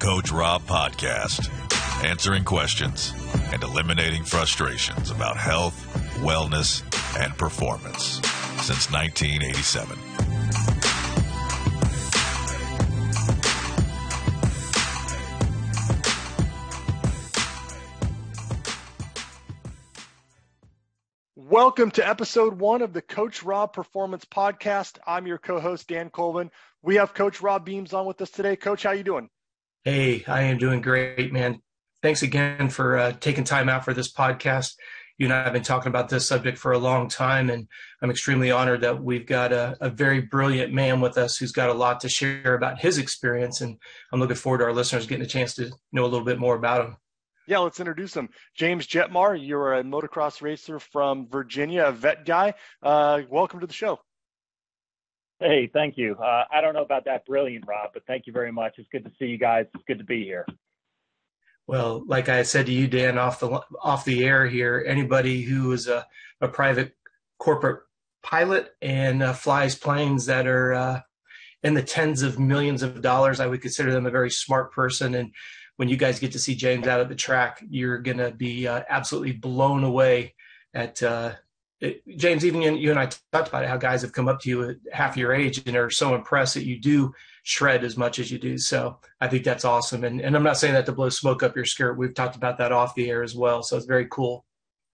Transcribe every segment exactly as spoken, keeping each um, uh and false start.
Coach Rob podcast, answering questions and eliminating frustrations about health, wellness, and performance since nineteen eighty-seven. Welcome to episode one of the Coach Rob Performance Podcast. I'm your co-host, Dan Colvin. We have Coach Rob Beams on with us today. Coach, how you doing? Hey, I am doing great, man. Thanks again for uh, taking time out for this podcast. You and I have been talking about this subject for a long time, and I'm extremely honored that we've got a, a very brilliant man with us who's got a lot to share about his experience, and I'm looking forward to our listeners getting a chance to know a little bit more about him. Yeah, let's introduce him. James Jetmar, you're a motocross racer from Virginia, a vet guy. Uh, welcome to the show. Hey, thank you. Uh, I don't know about that brilliant, Rob, but thank you very much. It's good to see you guys. It's good to be here. Well, like I said to you, Dan, off the off the air here, anybody who is a, a private corporate pilot and uh, flies planes that are uh, in the tens of millions of dollars, I would consider them a very smart person. And when you guys get to see James out at the track, you're going to be uh, absolutely blown away at uh, it. James, even you and I talked about it, how guys have come up to you at half your age and are so impressed that you do shred as much as you do. So I think that's awesome. And, and I'm not saying that to blow smoke up your skirt. We've talked about that off the air as well. So it's very cool.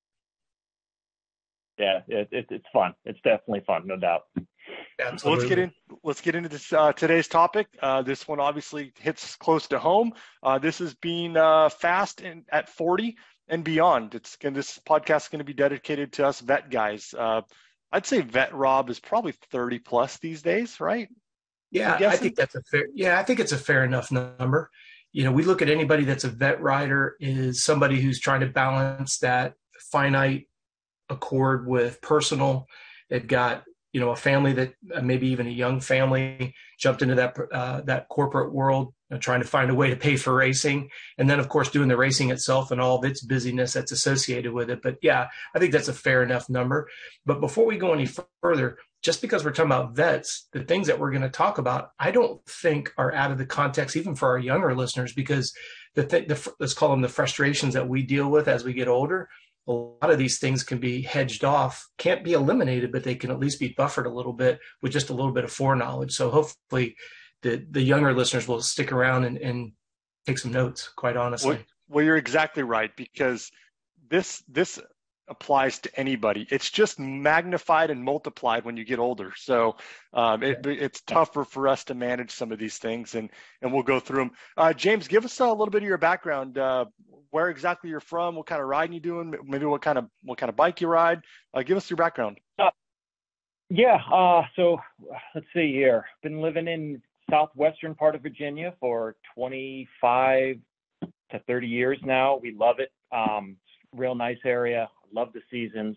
Yeah, it, it, it's fun. It's definitely fun, no doubt. Absolutely. So let's get in. Let's get into this uh, today's topic. Uh, this one obviously hits close to home. Uh, this is being uh, fast and at forty and beyond. It's and this podcast is going to be dedicated to us vet guys. Uh, I'd say vet Rob is probably thirty plus these days, right? Yeah, I think that's a fair. Yeah, I think it's a fair enough number. You know, we look at anybody that's a vet rider is somebody who's trying to balance that finite accord with personal. They've got, you know, a family that uh, maybe even a young family jumped into that uh, that corporate world, you know, trying to find a way to pay for racing. And then, of course, doing the racing itself and all of its busyness that's associated with it. But, yeah, I think that's a fair enough number. But before we go any further, just because we're talking about vets, the things that we're going to talk about, I don't think are out of the context, even for our younger listeners, because the, th- the let's call them the frustrations that we deal with as we get older. A lot of these things can be hedged off, can't be eliminated, but they can at least be buffered a little bit with just a little bit of foreknowledge. So hopefully the, the younger listeners will stick around and, and take some notes, quite honestly. Well, well, you're exactly right, because this this applies to anybody. It's just magnified and multiplied when you get older. So um, it, it's tougher for us to manage some of these things, and, and we'll go through them. Uh, James, give us a little bit of your background. Uh, where exactly you're from, what kind of riding you doing, maybe what kind of what kind of bike you ride. Uh, give us your background. Uh, yeah, uh, so let's see here. Been living in southwestern part of Virginia for twenty-five to thirty years now. We love it. Um, real nice area. Love the seasons.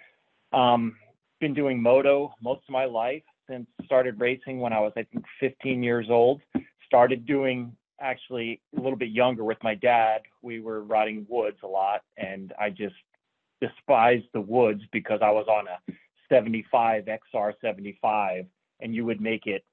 Um, been doing moto most of my life since started racing when I was, I think, fifteen years old. Started doing actually a little bit younger with my dad. We were riding woods a lot, and I just despised the woods because I was on a seventy-five X R seventy-five, and you would make it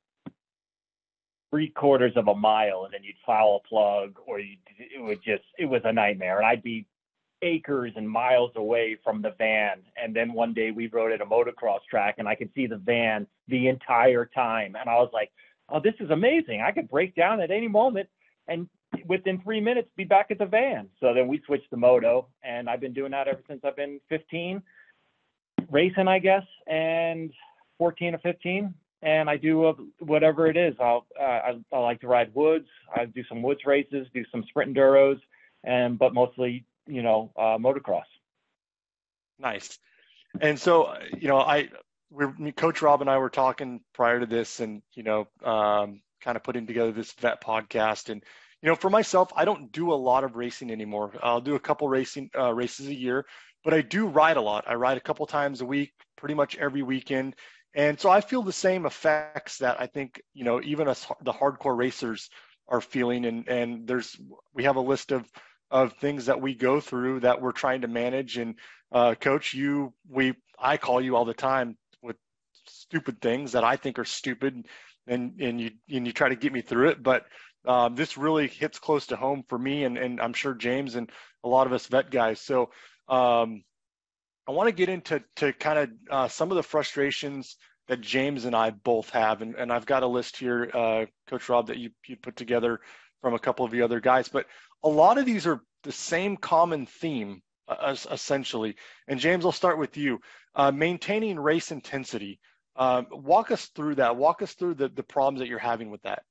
three quarters of a mile, and then you'd foul a plug, or you it would just it was a nightmare. And I'd be acres and miles away from the van. And then one day we rode at a motocross track, and I could see the van the entire time. And I was like, oh, this is amazing. I could break down at any moment and within three minutes be back at the van. So then we switched to moto, and I've been doing that ever since I've been fifteen, racing, I guess, and fourteen or fifteen. And I do uh, whatever it is. I'll, uh, I, I like to ride woods. I do some woods races, do some sprint enduros, and, but mostly, you know, uh, motocross. Nice. And so, you know, I, we're, Coach Rob and I were talking prior to this, and, you know, um, kind of putting together this vet podcast. And, you know, for myself, I don't do a lot of racing anymore. I'll do a couple racing uh, races a year, but I do ride a lot. I ride a couple times a week, pretty much every weekend. And so I feel the same effects that I think, you know, even us, the hardcore racers are feeling. And, and there's, we have a list of, of things that we go through that we're trying to manage. And uh, Coach, you, we, I call you all the time with stupid things that I think are stupid, and, and you, and you try to get me through it. But um, this really hits close to home for me, and, and I'm sure James and a lot of us vet guys. So um, I want to get into to kind of uh, some of the frustrations that James and I both have. And, and I've got a list here, uh, Coach Rob, that you, you put together from a couple of the other guys. But a lot of these are the same common theme, uh, essentially. And James, I'll start with you. Uh, maintaining race intensity. Um, walk us through that. Walk us through the, the problems that you're having with that.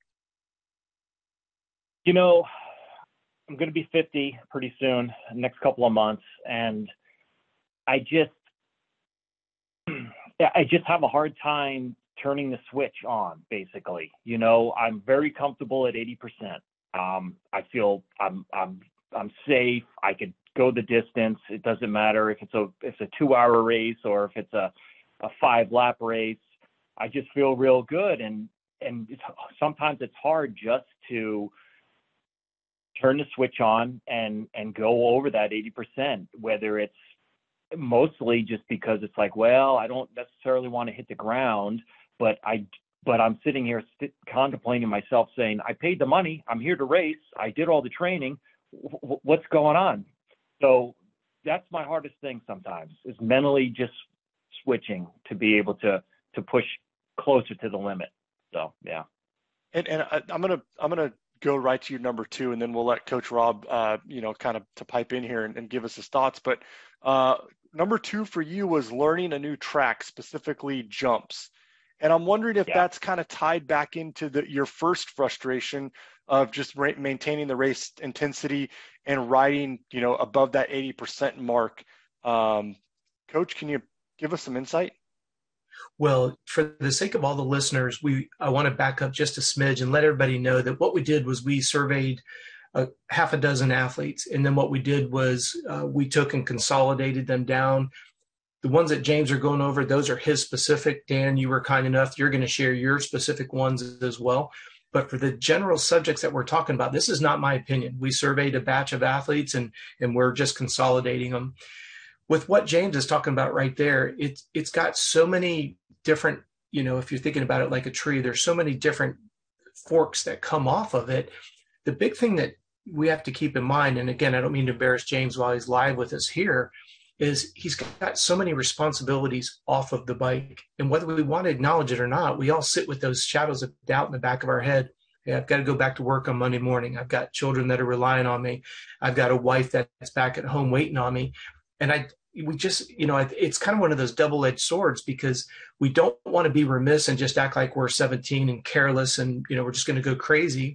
You know, I'm going to be fifty pretty soon, next couple of months. And I just, I just have a hard time turning the switch on, basically. You know, I'm very comfortable at eighty percent. Um, I feel I'm, I'm, I'm safe. I could go the distance. It doesn't matter if it's a, if it's a two hour race or if it's a, a five lap race. I just feel real good. And, and it's, sometimes it's hard just to turn the switch on and, and go over that eighty percent, whether it's mostly just because it's like, well, I don't necessarily want to hit the ground, but I, but I'm sitting here st- contemplating myself saying, I paid the money. I'm here to race. I did all the training. W- what's going on? So that's my hardest thing sometimes, is mentally just switching to be able to, to push closer to the limit. So, yeah. And, and I, I'm going to, I'm going to go right to your number two, and then we'll let Coach Rob, uh, you know, kind of to pipe in here and, and give us his thoughts. But uh, number two for you was learning a new track, specifically jumps. And I'm wondering if yeah. that's kind of tied back into the, your first frustration of just ra- maintaining the race intensity and riding, you know, above that eighty percent mark. Um, Coach, can you give us some insight? Well, for the sake of all the listeners, we I want to back up just a smidge and let everybody know that what we did was we surveyed a half a dozen athletes. And then what we did was uh, we took and consolidated them down. The ones that James are going over, those are his specific. Dan, you were kind enough. You're going to share your specific ones as well. But for the general subjects that we're talking about, this is not my opinion. We surveyed a batch of athletes and, and we're just consolidating them. With what James is talking about right there, it's it's got so many different, you know, if you're thinking about it like a tree, there's so many different forks that come off of it. The big thing that we have to keep in mind, and again, I don't mean to embarrass James while he's live with us here, is he's got so many responsibilities off of the bike. And whether we want to acknowledge it or not, we all sit with those shadows of doubt in the back of our head. Hey, I've got to go back to work on Monday morning. I've got children that are relying on me. I've got a wife that's back at home waiting on me. And I, we just, you know, it's kind of one of those double-edged swords, because we don't want to be remiss and just act like we're seventeen and careless and, you know, we're just going to go crazy.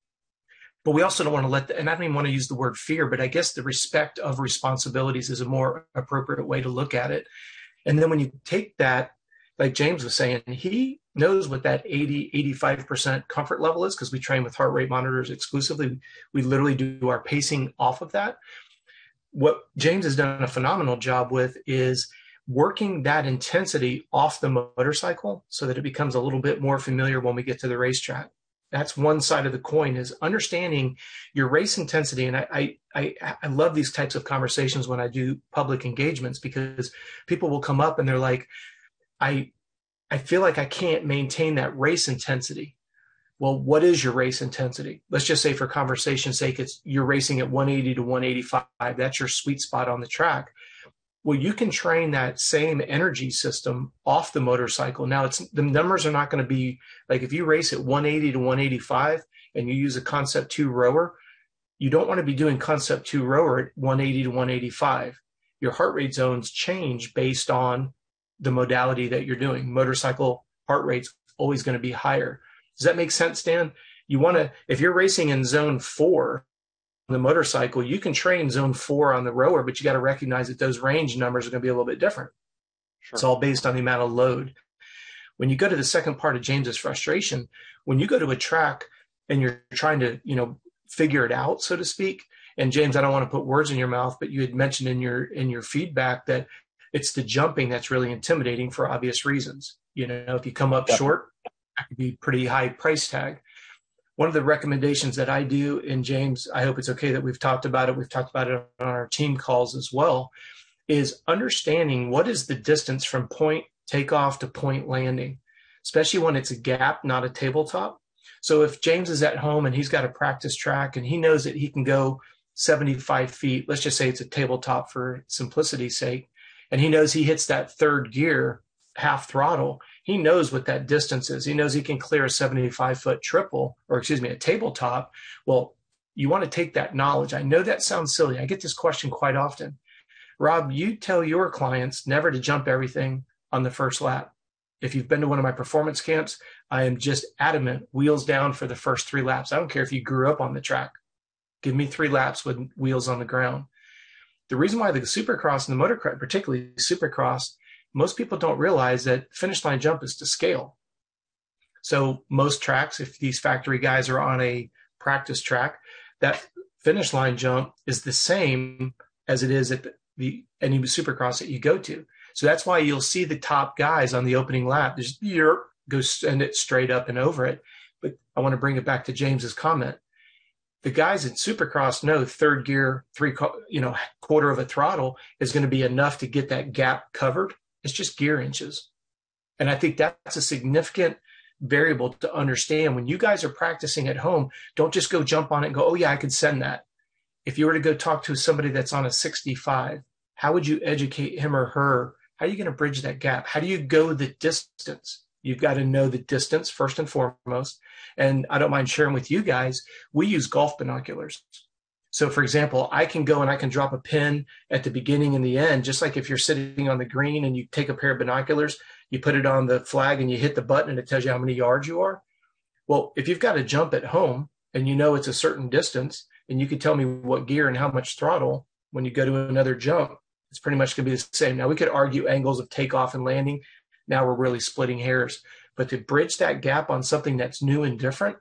But we also don't want to let, the, and I don't even want to use the word fear, but I guess the respect of responsibilities is a more appropriate way to look at it. And then when you take that, like James was saying, he knows what that eighty, eighty-five percent comfort level is, because we train with heart rate monitors exclusively. We literally do our pacing off of that. What James has done a phenomenal job with is working that intensity off the motorcycle so that it becomes a little bit more familiar when we get to the racetrack. That's one side of the coin, is understanding your race intensity. And I, I, I love these types of conversations when I do public engagements, because people will come up and they're like, I, I feel like I can't maintain that race intensity. Well, what is your race intensity? Let's just say, for conversation's sake, it's you're racing at one eighty to one eighty-five. That's your sweet spot on the track. Well, you can train that same energy system off the motorcycle. Now, it's the numbers are not going to be like, if you race at one eighty to one eighty-five and you use a Concept two rower, you don't want to be doing Concept two rower at one eighty to one eighty-five. Your heart rate zones change based on the modality that you're doing. Motorcycle heart rate's always going to be higher. Does that make sense, Dan? You want to, if you're racing in zone four on the motorcycle, you can train zone four on the rower, but you got to recognize that those range numbers are going to be a little bit different. Sure. It's all based on the amount of load. When you go to the second part of James's frustration, when you go to a track and you're trying to, you know, figure it out, so to speak. And James, I don't want to put words in your mouth, but you had mentioned in your, in your feedback that it's the jumping that's really intimidating for obvious reasons. You know, if you come up Definitely. short, that could be pretty high price tag. One of the recommendations that I do, and James, I hope it's okay that we've talked about it, we've talked about it on our team calls as well, is understanding what is the distance from point takeoff to point landing, especially when it's a gap, not a tabletop. So if James is at home and he's got a practice track and he knows that he can go seventy-five feet, let's just say it's a tabletop for simplicity's sake, and he knows he hits that third gear half throttle, he knows what that distance is. He knows he can clear a seventy-five foot triple, or excuse me, a tabletop. Well, you want to take that knowledge. I know that sounds silly. I get this question quite often. Rob, you tell your clients never to jump everything on the first lap. If you've been to one of my performance camps, I am just adamant, wheels down for the first three laps. I don't care if you grew up on the track. Give me three laps with wheels on the ground. The reason why the Supercross and the motocross, particularly Supercross, most people don't realize that finish line jump is to scale. So most tracks, if these factory guys are on a practice track, that finish line jump is the same as it is at the, the any Supercross that you go to. So that's why you'll see the top guys on the opening lap just go send it straight up and over it. But I want to bring it back to James's comment. The guys in Supercross know third gear, three, you know, quarter of a throttle is going to be enough to get that gap covered. It's just gear inches. And I think that's a significant variable to understand. When you guys are practicing at home, don't just go jump on it and go, oh yeah, I could send that. If you were to go talk to somebody that's on a sixty-five, how would you educate him or her? How are you going to bridge that gap? How do you go the distance? You've got to know the distance first and foremost. And I don't mind sharing with you guys, we use golf binoculars. So for example, I can go and I can drop a pin at the beginning and the end, just like if you're sitting on the green and you take a pair of binoculars, you put it on the flag and you hit the button and it tells you how many yards you are. Well, if you've got to jump at home and you know it's a certain distance and you can tell me what gear and how much throttle when you go to another jump, it's pretty much going to be the same. Now we could argue angles of takeoff and landing. Now we're really splitting hairs, but to bridge that gap on something that's new and different,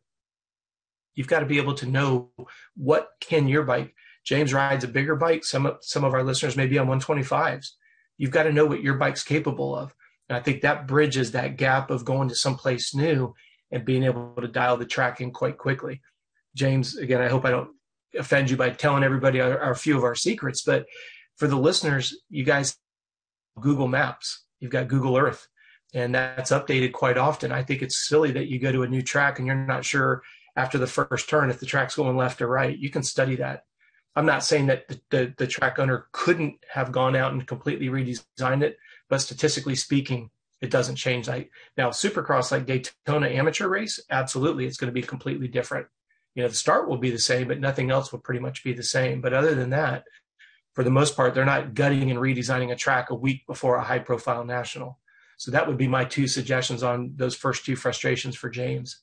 you've got to be able to know what can your bike. James rides a bigger bike. Some of, some of our listeners may be on one twenty-fives. You've got to know what your bike's capable of. And I think that bridges that gap of going to someplace new and being able to dial the track in quite quickly. James, again, I hope I don't offend you by telling everybody our, our few of our secrets, but for the listeners, you guys, Google Maps, you've got Google Earth, and that's updated quite often. I think it's silly that you go to a new track and you're not sure after the first turn if the track's going left or right. You can study that. I'm not saying that the, the, the track owner couldn't have gone out and completely redesigned it, but statistically speaking, it doesn't change. Like now, Supercross, like Daytona amateur race, absolutely, it's going to be completely different. You know, the start will be the same, but nothing else will pretty much be the same. But other than that, for the most part, they're not gutting and redesigning a track a week before a high-profile national. So that would be my two suggestions on those first two frustrations for James.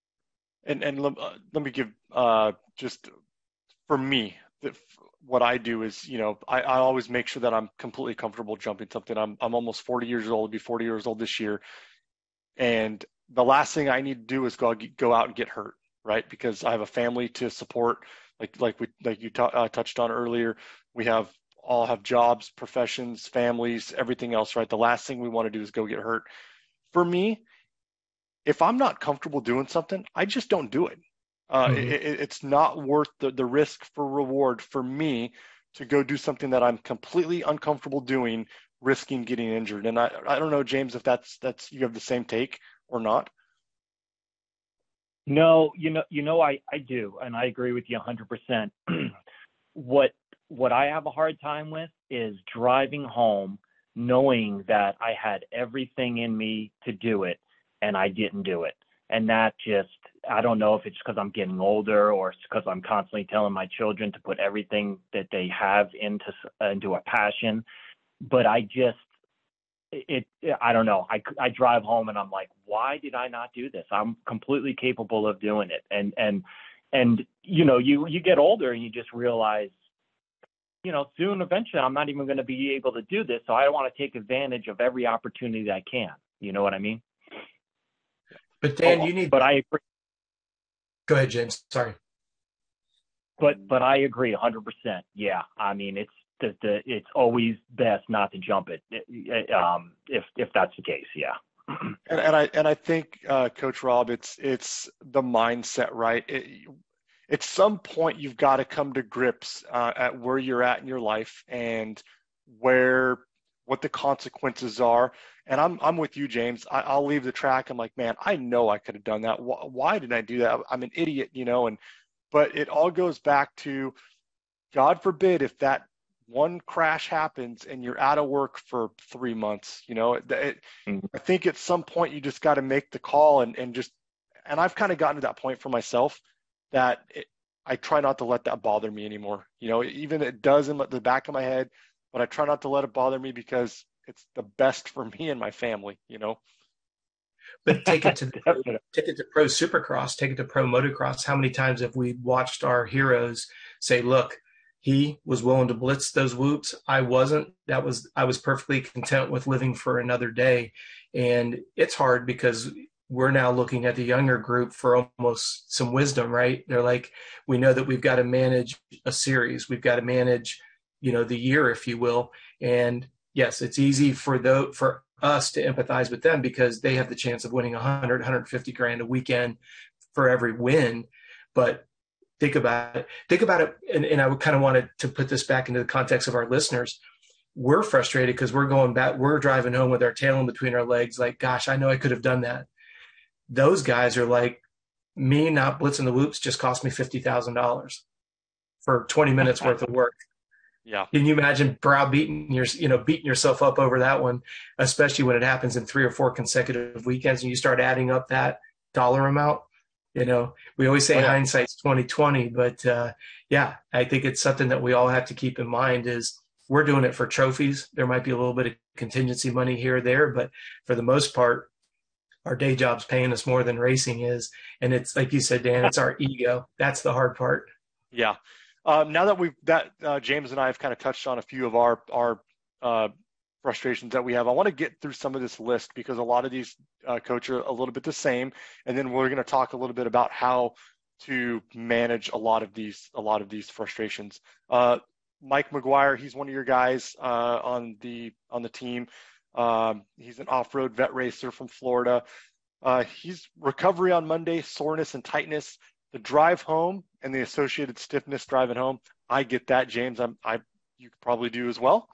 And and let, uh, let me give uh, just for me, the, what I do is, you know, I, I always make sure that I'm completely comfortable jumping something. I'm I'm almost forty years old. I'll be forty years old this year, and the last thing I need to do is go go out and get hurt, right? Because I have a family to support, like like we like you t- uh, touched on earlier. We have all have jobs, professions, families, everything else, right? The last thing we want to do is go get hurt. For me, if I'm not comfortable doing something, I just don't do it. Uh, mm-hmm. it, it it's not worth the, the risk for reward for me to go do something that I'm completely uncomfortable doing, risking getting injured. And I, I don't know, James, if that's, that's, you have the same take or not. No, you know, you know, I, I do. And I agree with you a hundred percent. What, what I have a hard time with is driving home, knowing that I had everything in me to do it and I didn't do it. And that just, I don't know if it's because I'm getting older or it's because I'm constantly telling my children to put everything that they have into, into a passion, but I just, it, it I don't know. I, I drive home and I'm like, why did I not do this? I'm completely capable of doing it. And, and, and, you know, you, you get older and you just realize, you know, soon, eventually, I'm not even going to be able to do this. So I want to take advantage of every opportunity I can. You know what I mean? But Dan, oh, you need. But I agree. Go ahead, James. Sorry. But but I agree, one hundred percent. Yeah, I mean, it's the, the it's always best not to jump it, um, if if that's the case. Yeah. And, and I and I think, uh, Coach Rob, it's it's the mindset, right? It, at some point, you've got to come to grips uh, at where you're at in your life and where what the consequences are. And I'm I'm with you, James. I, I'll leave the track. I'm like, man, I know I could have done that. Why, why didn't I do that? I'm an idiot, you know. And but it all goes back to, God forbid, if that one crash happens and you're out of work for three months, you know. It, it, mm-hmm. I think at some point you just got to make the call and and just. And I've kind of gotten to that point for myself that it, I try not to let that bother me anymore. You know, even it does in the back of my head, but I try not to let it bother me because it's the best for me and my family, you know. But take it to the, take it to pro supercross, take it to pro motocross. How many times have we watched our heroes say, look, he was willing to blitz those whoops. I wasn't. That was, I was perfectly content with living for another day. And it's hard because we're now looking at the younger group for almost some wisdom, right? They're like, we know that we've got to manage a series. We've got to manage, you know, the year, if you will. And yes, it's easy for the, for us to empathize with them because they have the chance of winning a hundred, one hundred fifty grand a weekend for every win. But think about it, think about it. And, and I would kind of wanted to put this back into the context of our listeners. We're frustrated because we're going back, we're driving home with our tail in between our legs. Like, gosh, I know I could have done that. Those guys are like, me not blitzing the whoops just cost me fifty thousand dollars for twenty minutes worth of work. Yeah. Can you imagine browbeating your, you know, beating yourself up over that one, especially when it happens in three or four consecutive weekends and you start adding up that dollar amount? You know, we always say oh, yeah. hindsight's twenty twenty, but uh, yeah, I think it's something that we all have to keep in mind is we're doing it for trophies. There might be a little bit of contingency money here or there, but for the most part, our day job's paying us more than racing is. And it's like you said, Dan, it's our ego. That's the hard part. Yeah. Um, now that we've, that uh, James and I have kind of touched on a few of our, our uh, frustrations that we have, I want to get through some of this list because a lot of these uh, coach are a little bit the same. And then we're going to talk a little bit about how to manage a lot of these, a lot of these frustrations. Uh, Mike McGuire, he's one of your guys uh, on the, on the team. Um, he's an off-road vet racer from Florida. Uh, he's recovery on Monday, soreness and tightness, the drive home and the associated stiffness driving home. I get that, James. I'm, I, you probably do as well.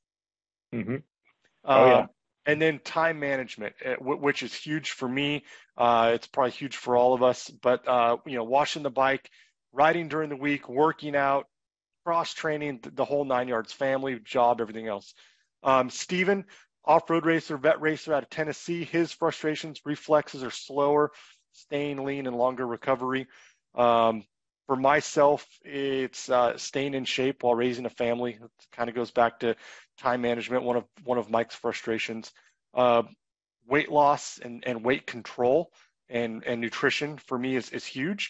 Mm-hmm. Oh, uh, yeah. And then time management, which is huge for me. Uh, it's probably huge for all of us, but, uh, you know, washing the bike, riding during the week, working out, cross training, the whole nine yards, family, job, everything else. Um, Steven, off-road racer, vet racer out of Tennessee. His frustrations, reflexes are slower, staying lean and longer recovery. Um, for myself, it's uh, staying in shape while raising a family. It kind of goes back to time management, one of one of Mike's frustrations. Uh, weight loss and, and weight control and, and nutrition for me is, is huge.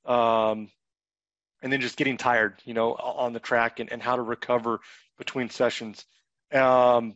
Um, and then just getting tired, you know, on the track and, and how to recover between sessions. Um,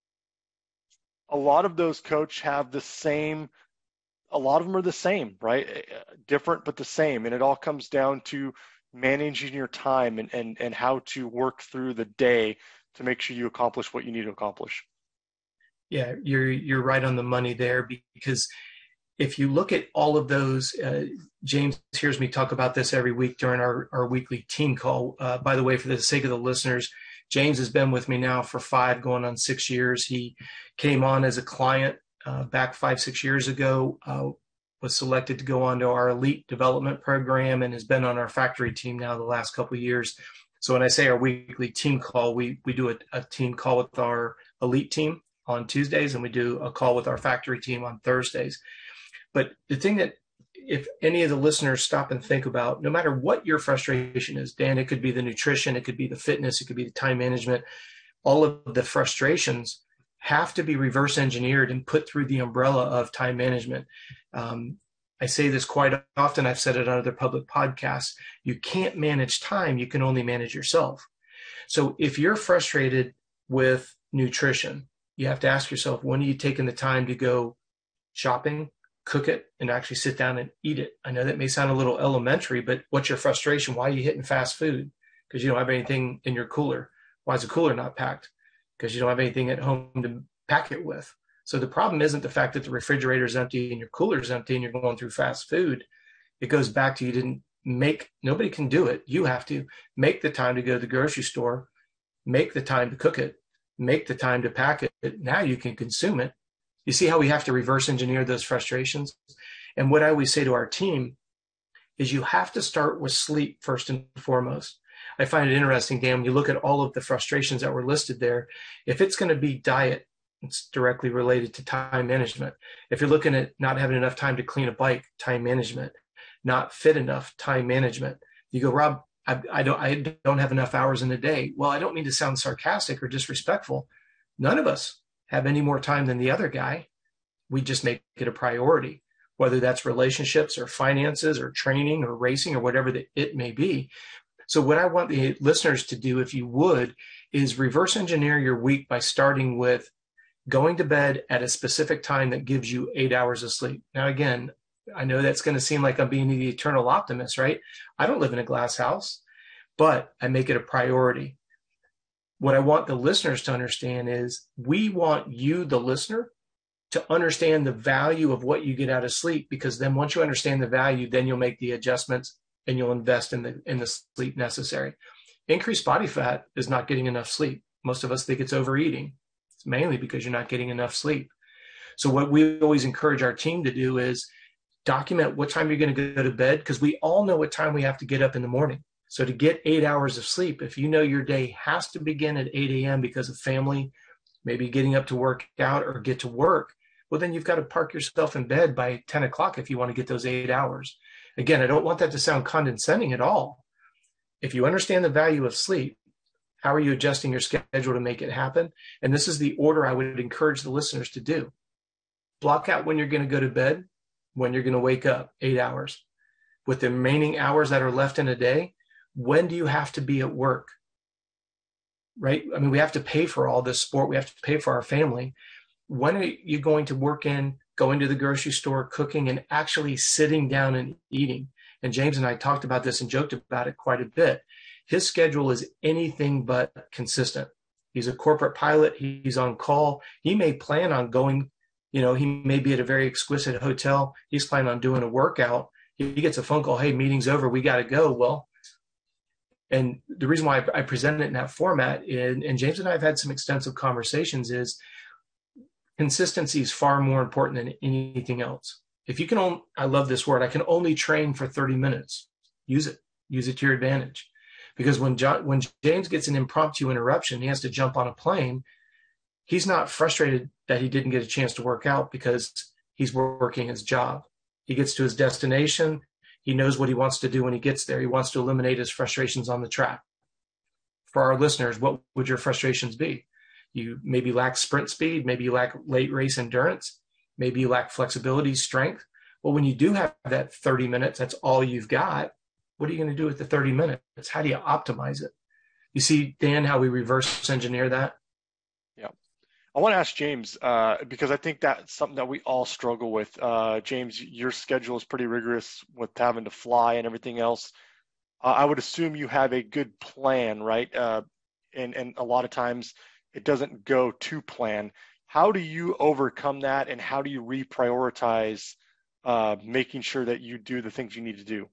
A lot of those, coach, have the same, a lot of them are the same, right? Different, but the same. And it all comes down to managing your time and, and, and how to work through the day to make sure you accomplish what you need to accomplish. Yeah, you're, you're right on the money there because if you look at all of those, uh, James hears me talk about this every week during our, our weekly team call. Uh, by the way, for the sake of the listeners, James has been with me now for five, going on six years. He came on as a client uh, back five, six years ago, uh, was selected to go on to our elite development program and has been on our factory team now the last couple of years. So when I say our weekly team call, we, we do a, a team call with our elite team on Tuesdays and we do a call with our factory team on Thursdays. But the thing that if any of the listeners stop and think about, no matter what your frustration is, Dan, it could be the nutrition, it could be the fitness, it could be the time management, all of the frustrations have to be reverse engineered and put through the umbrella of time management. Um, I say this quite often. I've said it on other public podcasts. You can't manage time. You can only manage yourself. So if you're frustrated with nutrition, you have to ask yourself, when are you taking the time to go shopping, cook it, and actually sit down and eat it? I know that may sound a little elementary, but what's your frustration? Why are you hitting fast food? Because you don't have anything in your cooler. Why is the cooler not packed? Because you don't have anything at home to pack it with. So the problem isn't the fact that the refrigerator is empty and your cooler is empty and you're going through fast food. It goes back to you didn't make, nobody can do it. You have to make the time to go to the grocery store, make the time to cook it, make the time to pack it. Now you can consume it. You see how we have to reverse engineer those frustrations? And what I always say to our team is you have to start with sleep first and foremost. I find it interesting, Dan, when you look at all of the frustrations that were listed there, if it's going to be diet, it's directly related to time management. If you're looking at not having enough time to clean a bike, time management, not fit enough, time management. You go, Rob, I, I don't, I don't have enough hours in a day. Well, I don't mean to sound sarcastic or disrespectful. None of us have any more time than the other guy. We just make it a priority, whether that's relationships or finances or training or racing or whatever that it may be. So what I want the listeners to do, if you would, is reverse engineer your week by starting with going to bed at a specific time that gives you eight hours of sleep. Now, again, I know that's going to seem like I'm being the eternal optimist, right? I don't live in a glass house, but I make it a priority. What I want the listeners to understand is we want you, the listener, to understand the value of what you get out of sleep, because then once you understand the value, then you'll make the adjustments and you'll invest in the in the sleep necessary. Increased body fat is not getting enough sleep. Most of us think it's overeating. It's mainly because you're not getting enough sleep. So what we always encourage our team to do is document what time you're going to go to bed, because we all know what time we have to get up in the morning. So to get eight hours of sleep, if you know your day has to begin at eight a.m. because of family, maybe getting up to work out or get to work, well, then you've got to park yourself in bed by ten o'clock if you want to get those eight hours. Again, I don't want that to sound condescending at all. If you understand the value of sleep, how are you adjusting your schedule to make it happen? And this is the order I would encourage the listeners to do. Block out when you're going to go to bed, when you're going to wake up, eight hours. With the remaining hours that are left in a day, when do you have to be at work? Right? I mean, we have to pay for all this sport. We have to pay for our family. When are you going to work in, going to the grocery store, cooking, and actually sitting down and eating? And James and I talked about this and joked about it quite a bit. His schedule is anything but consistent. He's a corporate pilot. He's on call. He may plan on going, you know, he may be at a very exquisite hotel. He's planning on doing a workout. He gets a phone call, hey, meeting's over, we got to go. Well, and the reason why I present it in that format, is, and James and I have had some extensive conversations, is consistency is far more important than anything else. If you can, only, I love this word, I can only train for thirty minutes. Use it. Use it to your advantage. Because when John, when James gets an impromptu interruption, he has to jump on a plane, he's not frustrated that he didn't get a chance to work out because he's working his job. He gets to his destination. He knows what he wants to do when he gets there. He wants to eliminate his frustrations on the track. For our listeners, what would your frustrations be? You maybe lack sprint speed. Maybe you lack late race endurance. Maybe you lack flexibility, strength. Well, when you do have that thirty minutes, that's all you've got. What are you going to do with the thirty minutes? How do you optimize it? You see, Dan, how we reverse engineer that? Yeah. I want to ask James, uh, because I think that's something that we all struggle with. Uh, James, your schedule is pretty rigorous with having to fly and everything else. Uh, I would assume you have a good plan, right? Uh, and, and a lot of times it doesn't go to plan. How do you overcome that, and how do you reprioritize uh, making sure that you do the things you need to do?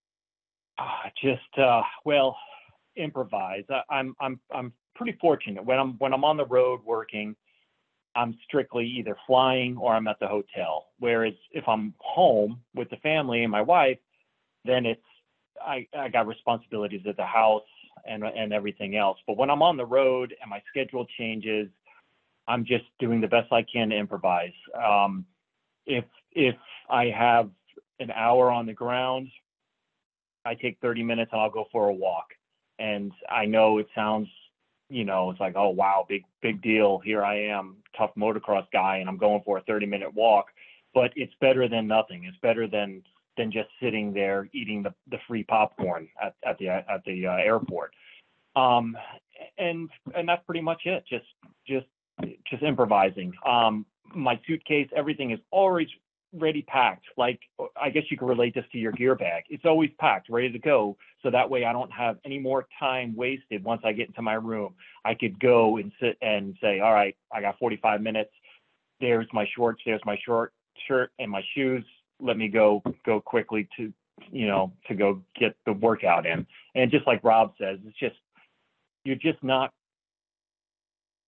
Uh, just uh, well, improvise. I, I'm I'm I'm pretty fortunate when I'm when I'm on the road working. I'm strictly either flying or I'm at the hotel. Whereas if I'm home with the family and my wife, then it's I, I got responsibilities at the house and and everything else. But when I'm on the road and my schedule changes, I'm just doing the best I can to improvise. Um, if if I have an hour on the ground, I take thirty minutes and I'll go for a walk. And I know it sounds, you know, it's like, oh, wow, big, big deal. Here I am, tough motocross guy, and I'm going for a thirty minute walk, but it's better than nothing. It's better than, than just sitting there eating the, the free popcorn at, at the, at the uh, airport. Um, and, and that's pretty much it. Just, just, just improvising. Um, my suitcase, everything is always ready packed. Like, I guess you could relate this to your gear bag. It's always packed, ready to go. So that way I don't have any more time wasted. Once I get into my room, I could go and sit and say, all right, I got forty-five minutes. There's my shorts. There's my short shirt and my shoes. Let me go, go quickly to, you know, to go get the workout in. And just like Rob says, it's just, you're just not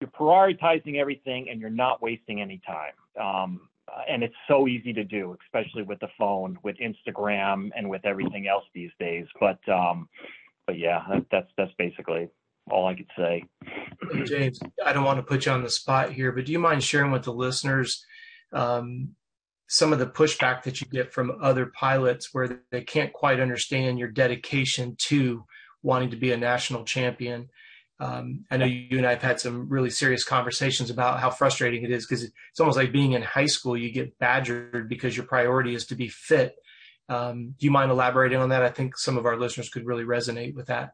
you're prioritizing everything and you're not wasting any time. Um, and it's so easy to do, especially with the phone, with Instagram, and with everything else these days. But, um, but yeah, that, that's, that's basically all I could say. Hey, James, I don't want to put you on the spot here, but do you mind sharing with the listeners um, some of the pushback that you get from other pilots where they can't quite understand your dedication to wanting to be a national champion? Um, I know you and I have had some really serious conversations about how frustrating it is, because it's almost like being in high school. You get badgered because your priority is to be fit. Um, do you mind elaborating on that? I think some of our listeners could really resonate with that.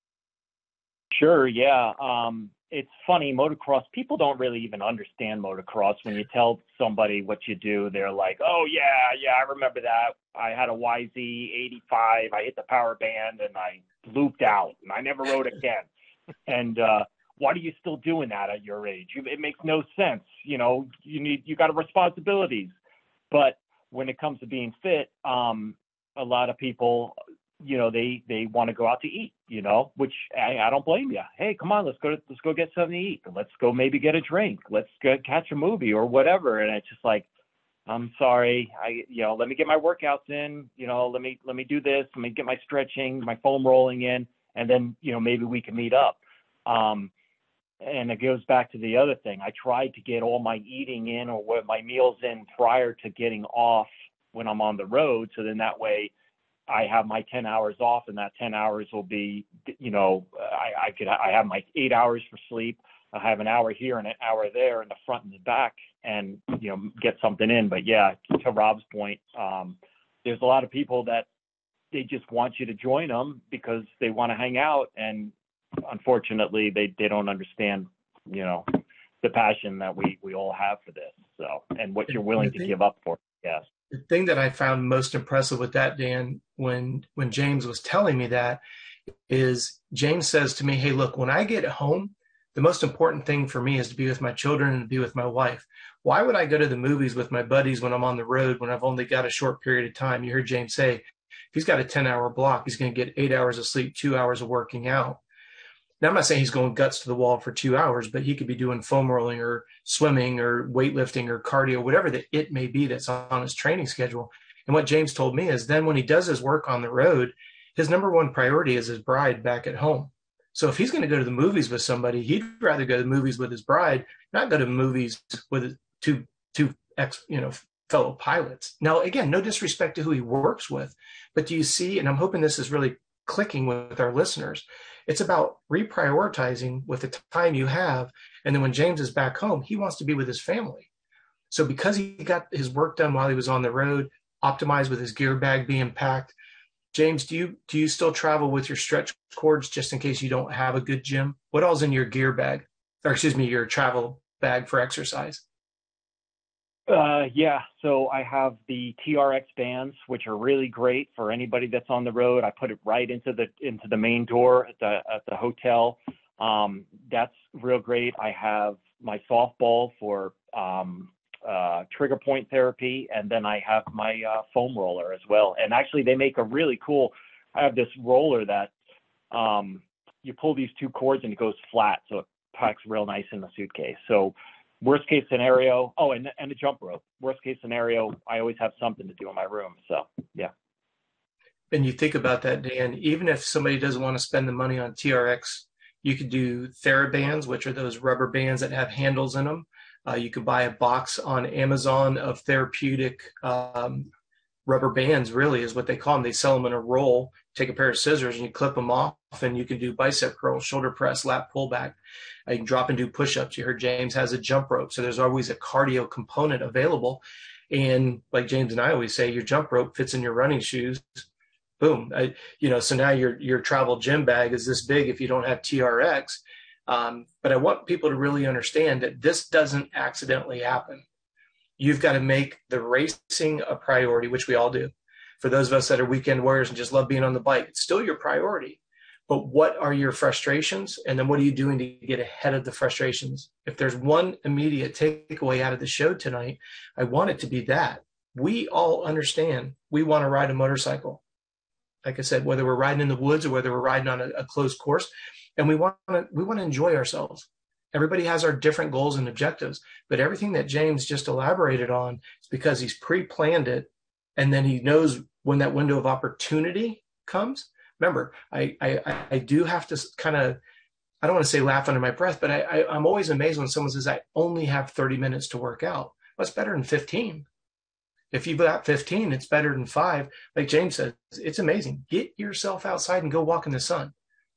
Sure. Yeah. Um, it's funny. Motocross, people don't really even understand motocross. When you tell somebody what you do, they're like, oh yeah, yeah, I remember that. I had a Y Z eighty-five. I hit the power band and I looped out and I never rode again. And uh, why are you still doing that at your age? You, it makes no sense. You know, you need, you got responsibilities. But when it comes to being fit, um, a lot of people, you know, they, they want to go out to eat, you know, which I, I don't blame you. Hey, come on, let's go, to, let's go get something to eat. Let's go maybe get a drink. Let's go catch a movie or whatever. And it's just like, I'm sorry. I, you know, let me get my workouts in, you know, let me, let me do this. Let me get my stretching, my foam rolling in. And then, you know, maybe we can meet up. Um, and it goes back to the other thing. I tried to get all my eating in or what my meals in prior to getting off when I'm on the road. So then that way I have my ten hours off, and that ten hours will be, you know, I, I could, I have my eight hours for sleep. I have an hour here and an hour there in the front and the back, and, you know, get something in. But yeah, to Rob's point, um, there's a lot of people that they just want you to join them because they want to hang out. And unfortunately they, they don't understand, you know, the passion that we, we all have for this. So, and what you're willing to give up for. Yes. The thing that I found most impressive with that, Dan, when, when James was telling me that, is James says to me, hey, look, when I get home, the most important thing for me is to be with my children and to be with my wife. Why would I go to the movies with my buddies when I'm on the road, when I've only got a short period of time? You heard James say, if he's got a ten hour block, he's going to get eight hours of sleep, two hours of working out. Now, I'm not saying he's going guts to the wall for two hours, but he could be doing foam rolling or swimming or weightlifting or cardio, whatever that it may be that's on his training schedule. And what James told me is then when he does his work on the road, his number one priority is his bride back at home. So if he's going to go to the movies with somebody, he'd rather go to the movies with his bride, not go to movies with two, two ex, you know, fellow pilots. Now, again, no disrespect to who he works with, but do you see, and I'm hoping this is really clicking with our listeners, it's about reprioritizing with the time you have. And then when James is back home, he wants to be with his family. So because he got his work done while he was on the road, optimized with his gear bag being packed. James, do you do you still travel with your stretch cords just in case you don't have a good gym? What all's in your gear bag, or excuse me, your travel bag for exercise? Uh, yeah, so I have the T R X bands, which are really great for anybody that's on the road. I put it right into the into the main door at the at the hotel. Um, that's real great. I have my softball for um, uh, trigger point therapy, and then I have my uh, foam roller as well. And actually, they make a really cool. I have this roller that um, you pull these two cords and it goes flat, so it packs real nice in the suitcase. So. Worst case scenario, oh, and, and a jump rope. Worst case scenario, I always have something to do in my room. So, yeah. And you think about that, Dan, even if somebody doesn't want to spend the money on T R X, you could do TheraBands, which are those rubber bands that have handles in them. Uh, you could buy a box on Amazon of therapeutic um, rubber bands, really is what they call them. They sell them in a roll. Take a pair of scissors and you clip them off, and you can do bicep curls, shoulder press, lat pullback. You can drop and do push-ups. You heard James has a jump rope. So there's always a cardio component available. And like James and I always say, your jump rope fits in your running shoes. Boom. I, you know, so now your, your travel gym bag is this big if you don't have T R X. Um, but I want people to really understand that this doesn't accidentally happen. You've got to make the racing a priority, which we all do. For those of us that are weekend warriors and just love being on the bike, it's still your priority. But what are your frustrations? And then what are you doing to get ahead of the frustrations? If there's one immediate takeaway out of the show tonight, I want it to be that. We all understand we want to ride a motorcycle. Like I said, whether we're riding in the woods or whether we're riding on a, a closed course, and we want to we want to enjoy ourselves. Everybody has our different goals and objectives, but everything that James just elaborated on is because he's pre-planned it, and then he knows when that window of opportunity comes. Remember, I I, I do have to kind of, I don't want to say laugh under my breath, but I, I, I'm always amazed when someone says, I only have thirty minutes to work out. Well, it's better than fifteen. If you've got fifteen, it's better than five. Like James says, it's amazing. Get yourself outside and go walk in the sun.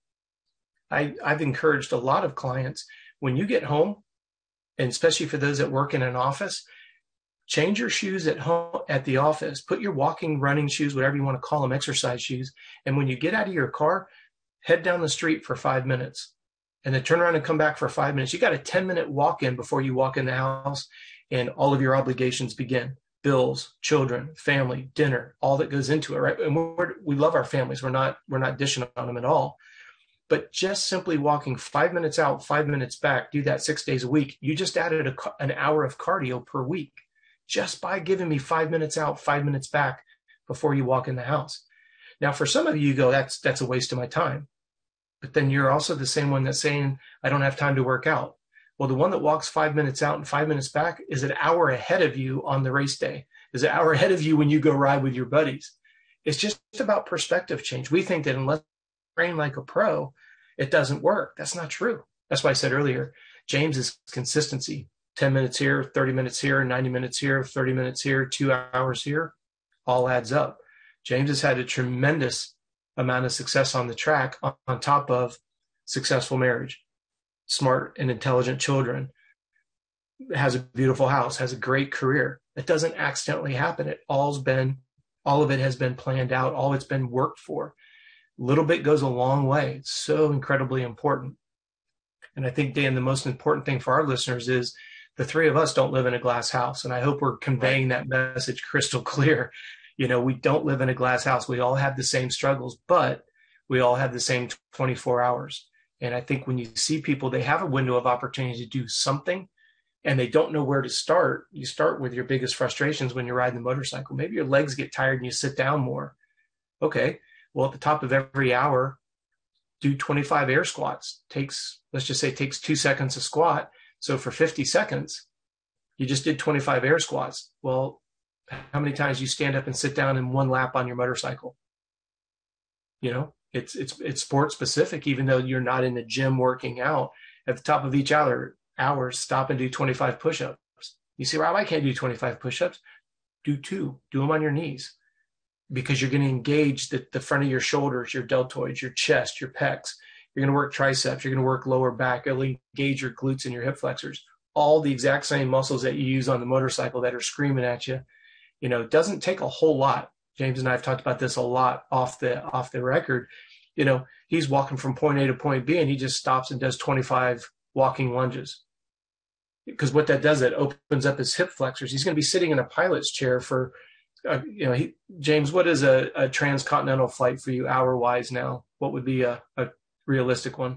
I, I've encouraged a lot of clients, when you get home, and especially for those that work in an office, change your shoes at home, at the office, put your walking, running shoes, whatever you want to call them, exercise shoes. And when you get out of your car, head down the street for five minutes and then turn around and come back for five minutes. You got a ten minute walk in before you walk in the house, and all of your obligations begin. Bills, children, family, dinner, all that goes into it, right? And we're, we love our families. We're not, we're not dishing on them at all. But just simply walking five minutes out, five minutes back, do that six days a week. You just added a, an hour of cardio per week just by giving me five minutes out, five minutes back before you walk in the house. Now, for some of you, you go, that's, that's a waste of my time. But then you're also the same one that's saying, I don't have time to work out. Well, the one that walks five minutes out and five minutes back is an hour ahead of you on the race day, is an hour ahead of you when you go ride with your buddies. It's just about perspective change. We think that unless you train like a pro, it doesn't work. That's not true. That's why I said earlier, James is consistency. ten minutes here, thirty minutes here, ninety minutes here, thirty minutes here, two hours here, all adds up. James has had a tremendous amount of success on the track on, on top of successful marriage, smart and intelligent children, has a beautiful house, has a great career. That doesn't accidentally happen. It all's been, all of it has been planned out. All it's been worked for. Little bit goes a long way. It's so incredibly important. And I think, Dan, the most important thing for our listeners is the three of us don't live in a glass house. And I hope we're conveying that message crystal clear. You know, we don't live in a glass house. We all have the same struggles, but we all have the same twenty-four hours. And I think when you see people, they have a window of opportunity to do something and they don't know where to start. You start with your biggest frustrations when you're riding the motorcycle. Maybe your legs get tired and you sit down more. Okay. Well, at the top of every hour, do twenty-five air squats. Takes, let's just say, takes two seconds to squat. So for fifty seconds, you just did twenty-five air squats. Well, how many times you stand up and sit down in one lap on your motorcycle? You know, it's it's it's sport specific. Even though you're not in the gym working out, at the top of each hour, hour, stop and do twenty-five push-ups. You say, Rob, I can't do twenty-five push-ups. Do two. Do them on your knees. Because you're going to engage the, the front of your shoulders, your deltoids, your chest, your pecs. You're going to work triceps. You're going to work lower back. It'll engage your glutes and your hip flexors. All the exact same muscles that you use on the motorcycle that are screaming at you. You know, it doesn't take a whole lot. James and I have talked about this a lot off the off the record. You know, he's walking from point A to point B, and he just stops and does twenty-five walking lunges. Because what that does, it opens up his hip flexors. He's going to be sitting in a pilot's chair for Uh, you know, he, James, what is a, a transcontinental flight for you hour wise now? What would be a, a realistic one?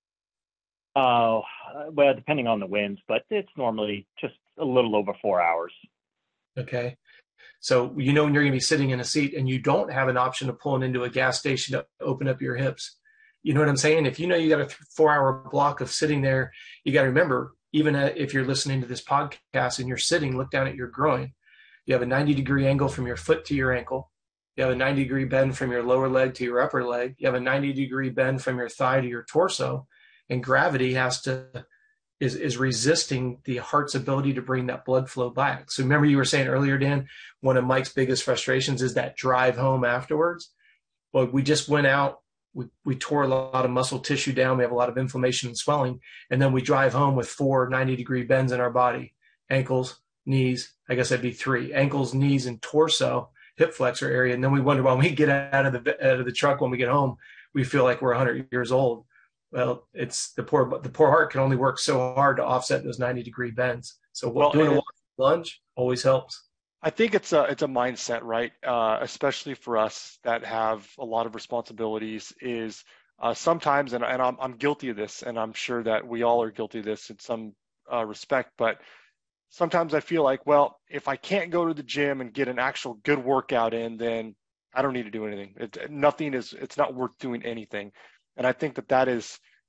Oh, uh, well, depending on the winds, but it's normally just a little over four hours. Okay. So, you know, when you're going to be sitting in a seat and you don't have an option of pulling into a gas station to open up your hips, you know what I'm saying? If you know you got a th- four hour block of sitting there, you got to remember, even if you're listening to this podcast and you're sitting, look down at your groin. You have a ninety degree angle from your foot to your ankle. You have a ninety degree bend from your lower leg to your upper leg. You have a ninety degree bend from your thigh to your torso. And gravity has to, is, is resisting the heart's ability to bring that blood flow back. So remember you were saying earlier, Dan, one of Mike's biggest frustrations is that drive home afterwards. Well, we just went out, we, we tore a lot of muscle tissue down. We have a lot of inflammation and swelling. And then we drive home with four ninety degree bends in our body, ankles, knees, I guess that'd be three, ankles, knees, and torso, hip flexor area. And then we wonder when we get out of the out of the truck, when we get home, we feel like we're one hundred years old. Well, it's the poor the poor heart can only work so hard to offset those ninety degree bends. So well, doing a walking lunge always helps. I think it's a it's a mindset, right? Uh, especially for us that have a lot of responsibilities. Is uh, sometimes, and, and I'm I'm guilty of this, and I'm sure that we all are guilty of this in some uh, respect, but sometimes I feel like, well, if I can't go to the gym and get an actual good workout in, then I don't need to do anything. It, nothing is, it's not worth doing anything. And I think that that is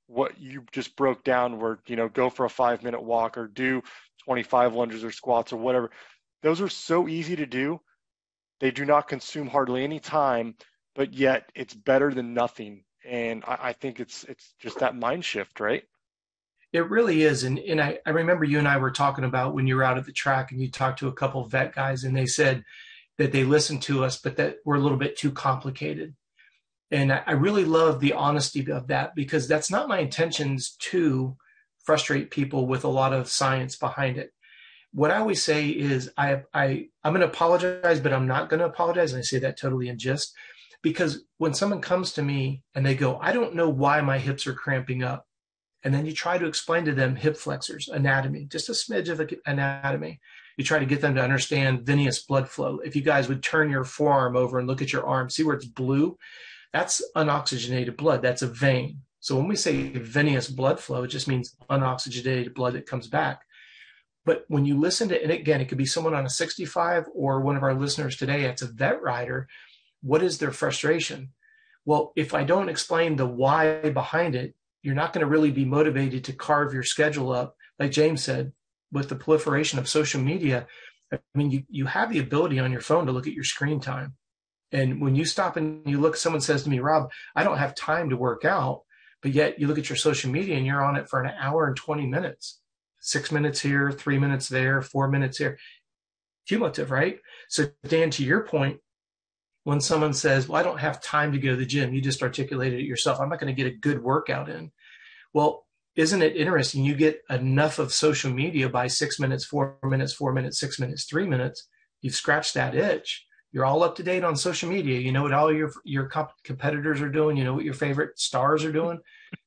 what you just broke down where, you know, go for a five minute walk or do twenty-five lunges or squats or whatever. Those are so easy to do. They do not consume hardly any time, but yet it's better than nothing. And I, I think it's it's just that mind shift, right? It really is. And, and I, I remember you and I were talking about when you were out at the track and you talked to a couple of vet guys and they said that they listened to us, but that we're a little bit too complicated. And I, I really love the honesty of that, because that's not my intentions to frustrate people with a lot of science behind it. What I always say is I, I, I'm going to apologize, but I'm not going to apologize. And I say that totally in jest, because when someone comes to me and they go, I don't know why my hips are cramping up. And then you try to explain to them hip flexors, anatomy, just a smidge of anatomy. You try to get them to understand venous blood flow. If you guys would turn your forearm over and look at your arm, see where it's blue? That's unoxygenated blood. That's a vein. So when we say venous blood flow, it just means unoxygenated blood that comes back. But when you listen to, and again, it could be someone on a sixty-five or one of our listeners today, it's a vet rider. What is their frustration? Well, if I don't explain the why behind it, you're not going to really be motivated to carve your schedule up. Like James said, with the proliferation of social media, I mean, you, you have the ability on your phone to look at your screen time. And when you stop and you look, someone says to me, Rob, I don't have time to work out, but yet you look at your social media and you're on it for an hour and twenty minutes, six minutes here, three minutes there, four minutes here, cumulative, right? So Dan, to your point, when someone says, well, I don't have time to go to the gym, you just articulated it yourself. I'm not going to get a good workout in. Well, isn't it interesting? You get enough of social media by six minutes, four minutes, four minutes, six minutes, three minutes. You've scratched that itch. You're all up to date on social media. You know what all your, your comp- competitors are doing. You know what your favorite stars are doing.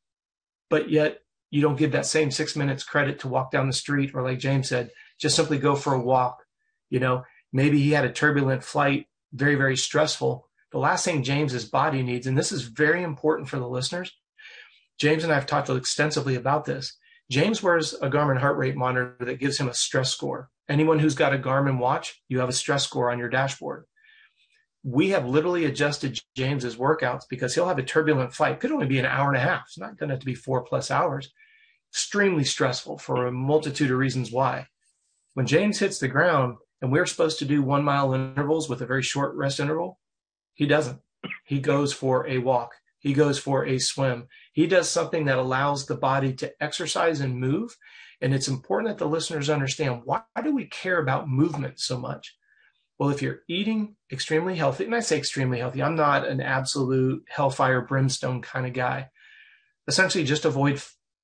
But yet you don't give that same six minutes credit to walk down the street, or like James said, just simply go for a walk. You know, maybe he had a turbulent flight, very, very stressful. The last thing James's body needs, and this is very important for the listeners, James and I have talked extensively about this. James wears a Garmin heart rate monitor that gives him a stress score. Anyone who's got a Garmin watch, you have a stress score on your dashboard. We have literally adjusted James's workouts because he'll have a turbulent flight. Could only be an hour and a half. It's not going to have to be four plus hours. Extremely stressful for a multitude of reasons why. When James hits the ground, and we're supposed to do one mile intervals with a very short rest interval, he doesn't. He goes for a walk. He goes for a swim. He does something that allows the body to exercise and move. And it's important that the listeners understand, why do we care about movement so much? Well, if you're eating extremely healthy, and I say extremely healthy, I'm not an absolute hellfire brimstone kind of guy. Essentially, just avoid,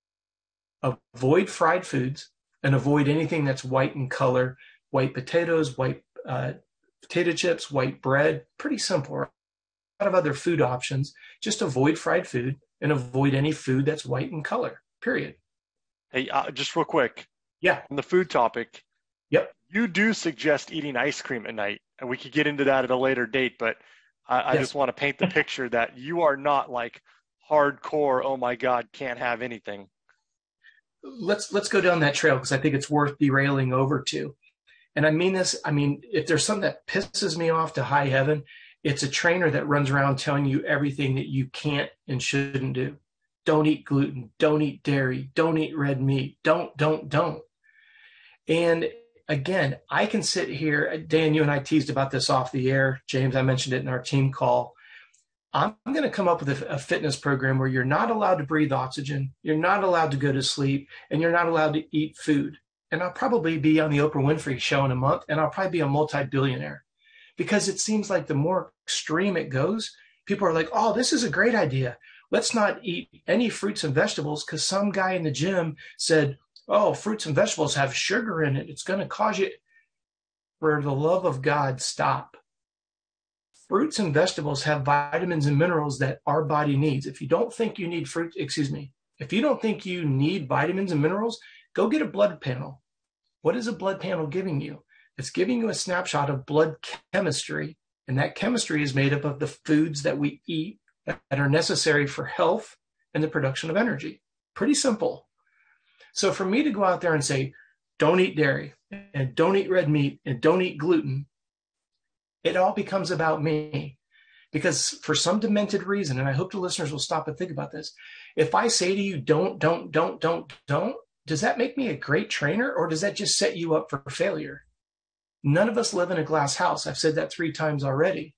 avoid fried foods and avoid anything that's white in color. White potatoes, white uh, potato chips, white bread, pretty simple. Right? A lot of other food options. Just avoid fried food and avoid any food that's white in color, period. Hey, uh, just real quick. Yeah. On the food topic. Yep. You do suggest eating ice cream at night, and we could get into that at a later date, but I, I yes. just want to paint the picture that you are not like hardcore, oh my God, can't have anything. Let's, let's go down that trail, because I think it's worth derailing over to. And I mean this, I mean, if there's something that pisses me off to high heaven, it's a trainer that runs around telling you everything that you can't and shouldn't do. Don't eat gluten, don't eat dairy, don't eat red meat, don't, don't, don't. And again, I can sit here, Dan, you and I teased about this off the air. James, I mentioned it in our team call. I'm going to come up with a, a fitness program where you're not allowed to breathe oxygen, you're not allowed to go to sleep, and you're not allowed to eat food. And I'll probably be on the Oprah Winfrey show in a month, and I'll probably be a multi-billionaire, because it seems like the more extreme it goes, people are like, oh, this is a great idea. Let's not eat any fruits and vegetables because some guy in the gym said, oh, fruits and vegetables have sugar in it. It's going to cause you. For the love of God, stop. Fruits and vegetables have vitamins and minerals that our body needs. If you don't think you need fruit, excuse me, if you don't think you need vitamins and minerals, go get a blood panel. What is a blood panel giving you? It's giving you a snapshot of blood chemistry, and that chemistry is made up of the foods that we eat that are necessary for health and the production of energy. Pretty simple. So for me to go out there and say, don't eat dairy, and don't eat red meat, and don't eat gluten, it all becomes about me. Because for some demented reason, and I hope the listeners will stop and think about this, if I say to you, don't, don't, don't, don't, don't, does that make me a great trainer, or does that just set you up for failure? None of us live in a glass house. I've said that three times already.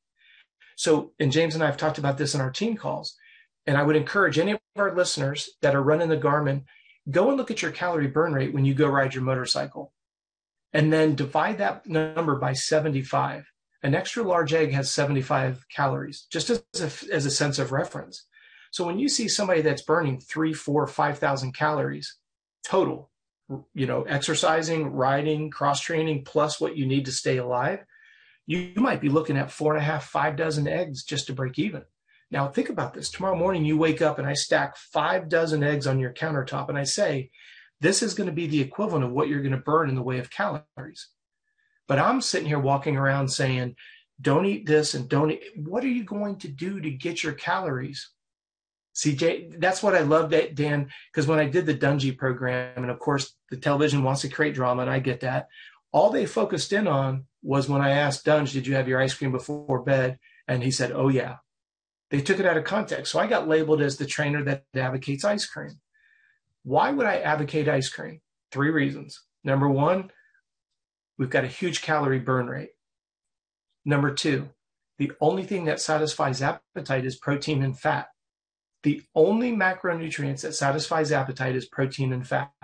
So, and James and I have talked about this in our team calls, and I would encourage any of our listeners that are running the Garmin, go and look at your calorie burn rate when you go ride your motorcycle, and then divide that number by seventy-five. An extra large egg has seventy-five calories, just as a, as a sense of reference. So when you see somebody that's burning three, four, five thousand calories total, you know, exercising, riding, cross training, plus what you need to stay alive, you, you might be looking at four and a half, five dozen eggs just to break even. Now think about this. Tomorrow morning you wake up and I stack five dozen eggs on your countertop, and I say, this is going to be the equivalent of what you're going to burn in the way of calories. But I'm sitting here walking around saying, don't eat this and don't eat. What are you going to do to get your calories? See, Jay, that's what I love, that, Dan, because when I did the Dungy program, and of course the television wants to create drama, and I get that, all they focused in on was when I asked Dunge, did you have your ice cream before bed? And he said, oh yeah. They took it out of context. So I got labeled as the trainer that advocates ice cream. Why would I advocate ice cream? Three reasons. Number one, we've got a huge calorie burn rate. Number two, the only thing that satisfies appetite is protein and fat. The only macronutrients that satisfies appetite is protein and fat.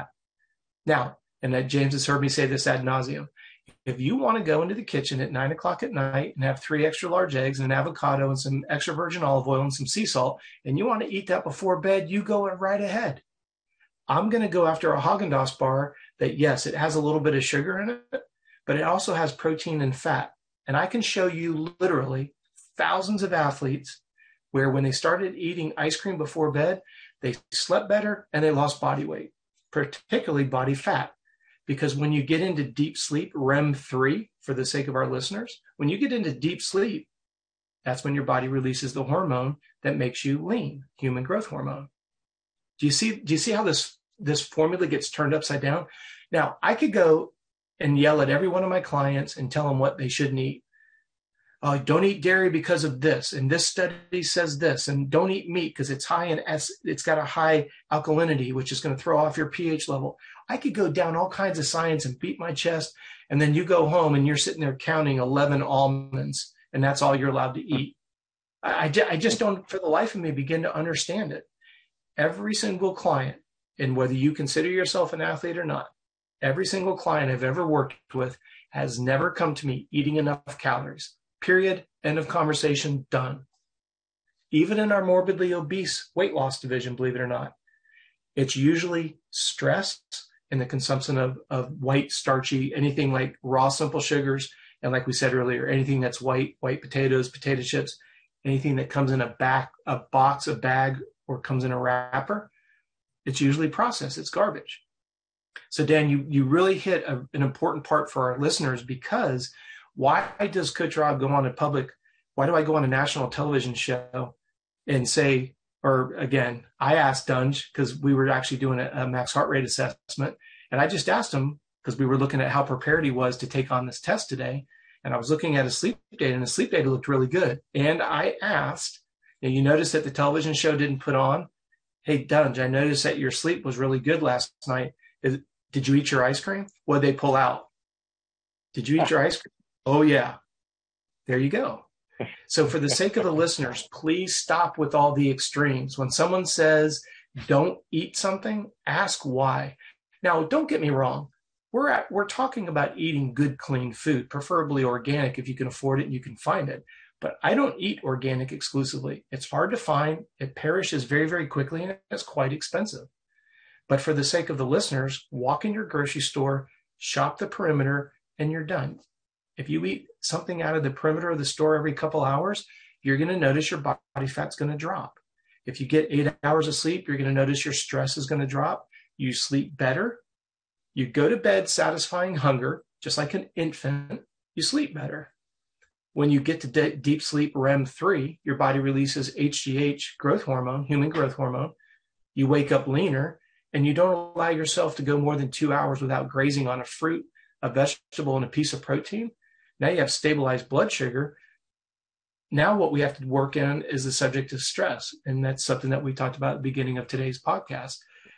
Now, and that James has heard me say this ad nauseum, if you want to go into the kitchen at nine o'clock at night and have three extra large eggs and an avocado and some extra virgin olive oil and some sea salt, and you want to eat that before bed, you go right ahead. I'm going to go after a Haagen-Dazs bar that, yes, it has a little bit of sugar in it, but it also has protein and fat. And I can show you literally thousands of athletes where when they started eating ice cream before bed, they slept better and they lost body weight, particularly body fat. Because when you get into deep sleep, R E M three, for the sake of our listeners, when you get into deep sleep, that's when your body releases the hormone that makes you lean, human growth hormone. Do you see, do you see how this, this formula gets turned upside down? Now, I could go and yell at every one of my clients and tell them what they shouldn't eat. Uh, don't eat dairy because of this, and this study says this, and don't eat meat because it's high in S, it's got a high alkalinity, which is going to throw off your pH level. I could go down all kinds of science and beat my chest, and then you go home and you're sitting there counting eleven almonds, and that's all you're allowed to eat. I, I, I just don't, for the life of me, begin to understand it. Every single client, and whether you consider yourself an athlete or not, every single client I've ever worked with has never come to me eating enough calories. Period. End of conversation. Done. Even in our morbidly obese weight loss division, believe it or not, it's usually stress and the consumption of, of white, starchy, anything like raw, simple sugars. And like we said earlier, anything that's white, white potatoes, potato chips, anything that comes in a back, a box, a bag, or comes in a wrapper, it's usually processed. It's garbage. So Dan, you, you really hit a, an important part for our listeners, because why does Coach Rob go on a public, why do I go on a national television show and say, or again, I asked Dunge because we were actually doing a, a max heart rate assessment. And I just asked him because we were looking at how prepared he was to take on this test today. And I was looking at his sleep data, and his sleep data looked really good. And I asked, and you notice that the television show didn't put on, hey, Dunge, I noticed that your sleep was really good last night. Is, did you eat your ice cream? What did they pull out? Did you eat your ice cream? Oh, yeah. There you go. So for the sake of the listeners, please stop with all the extremes. When someone says, don't eat something, ask why. Now, don't get me wrong. We're at, we're talking about eating good, clean food, preferably organic if you can afford it and you can find it. But I don't eat organic exclusively. It's hard to find. It perishes very, very quickly, and it's quite expensive. But for the sake of the listeners, walk in your grocery store, shop the perimeter, and you're done. If you eat something out of the perimeter of the store every couple hours, you're going to notice your body fat's going to drop. If you get eight hours of sleep, you're going to notice your stress is going to drop. You sleep better. You go to bed satisfying hunger, just like an infant. You sleep better. When you get to de- deep sleep, R E M three, your body releases H G H, growth hormone, human growth hormone. You wake up leaner, and you don't allow yourself to go more than two hours without grazing on a fruit, a vegetable, and a piece of protein. Now you have stabilized blood sugar. now what we have to work in is the subject of stress. And that's something that we talked about at the beginning of today's podcast,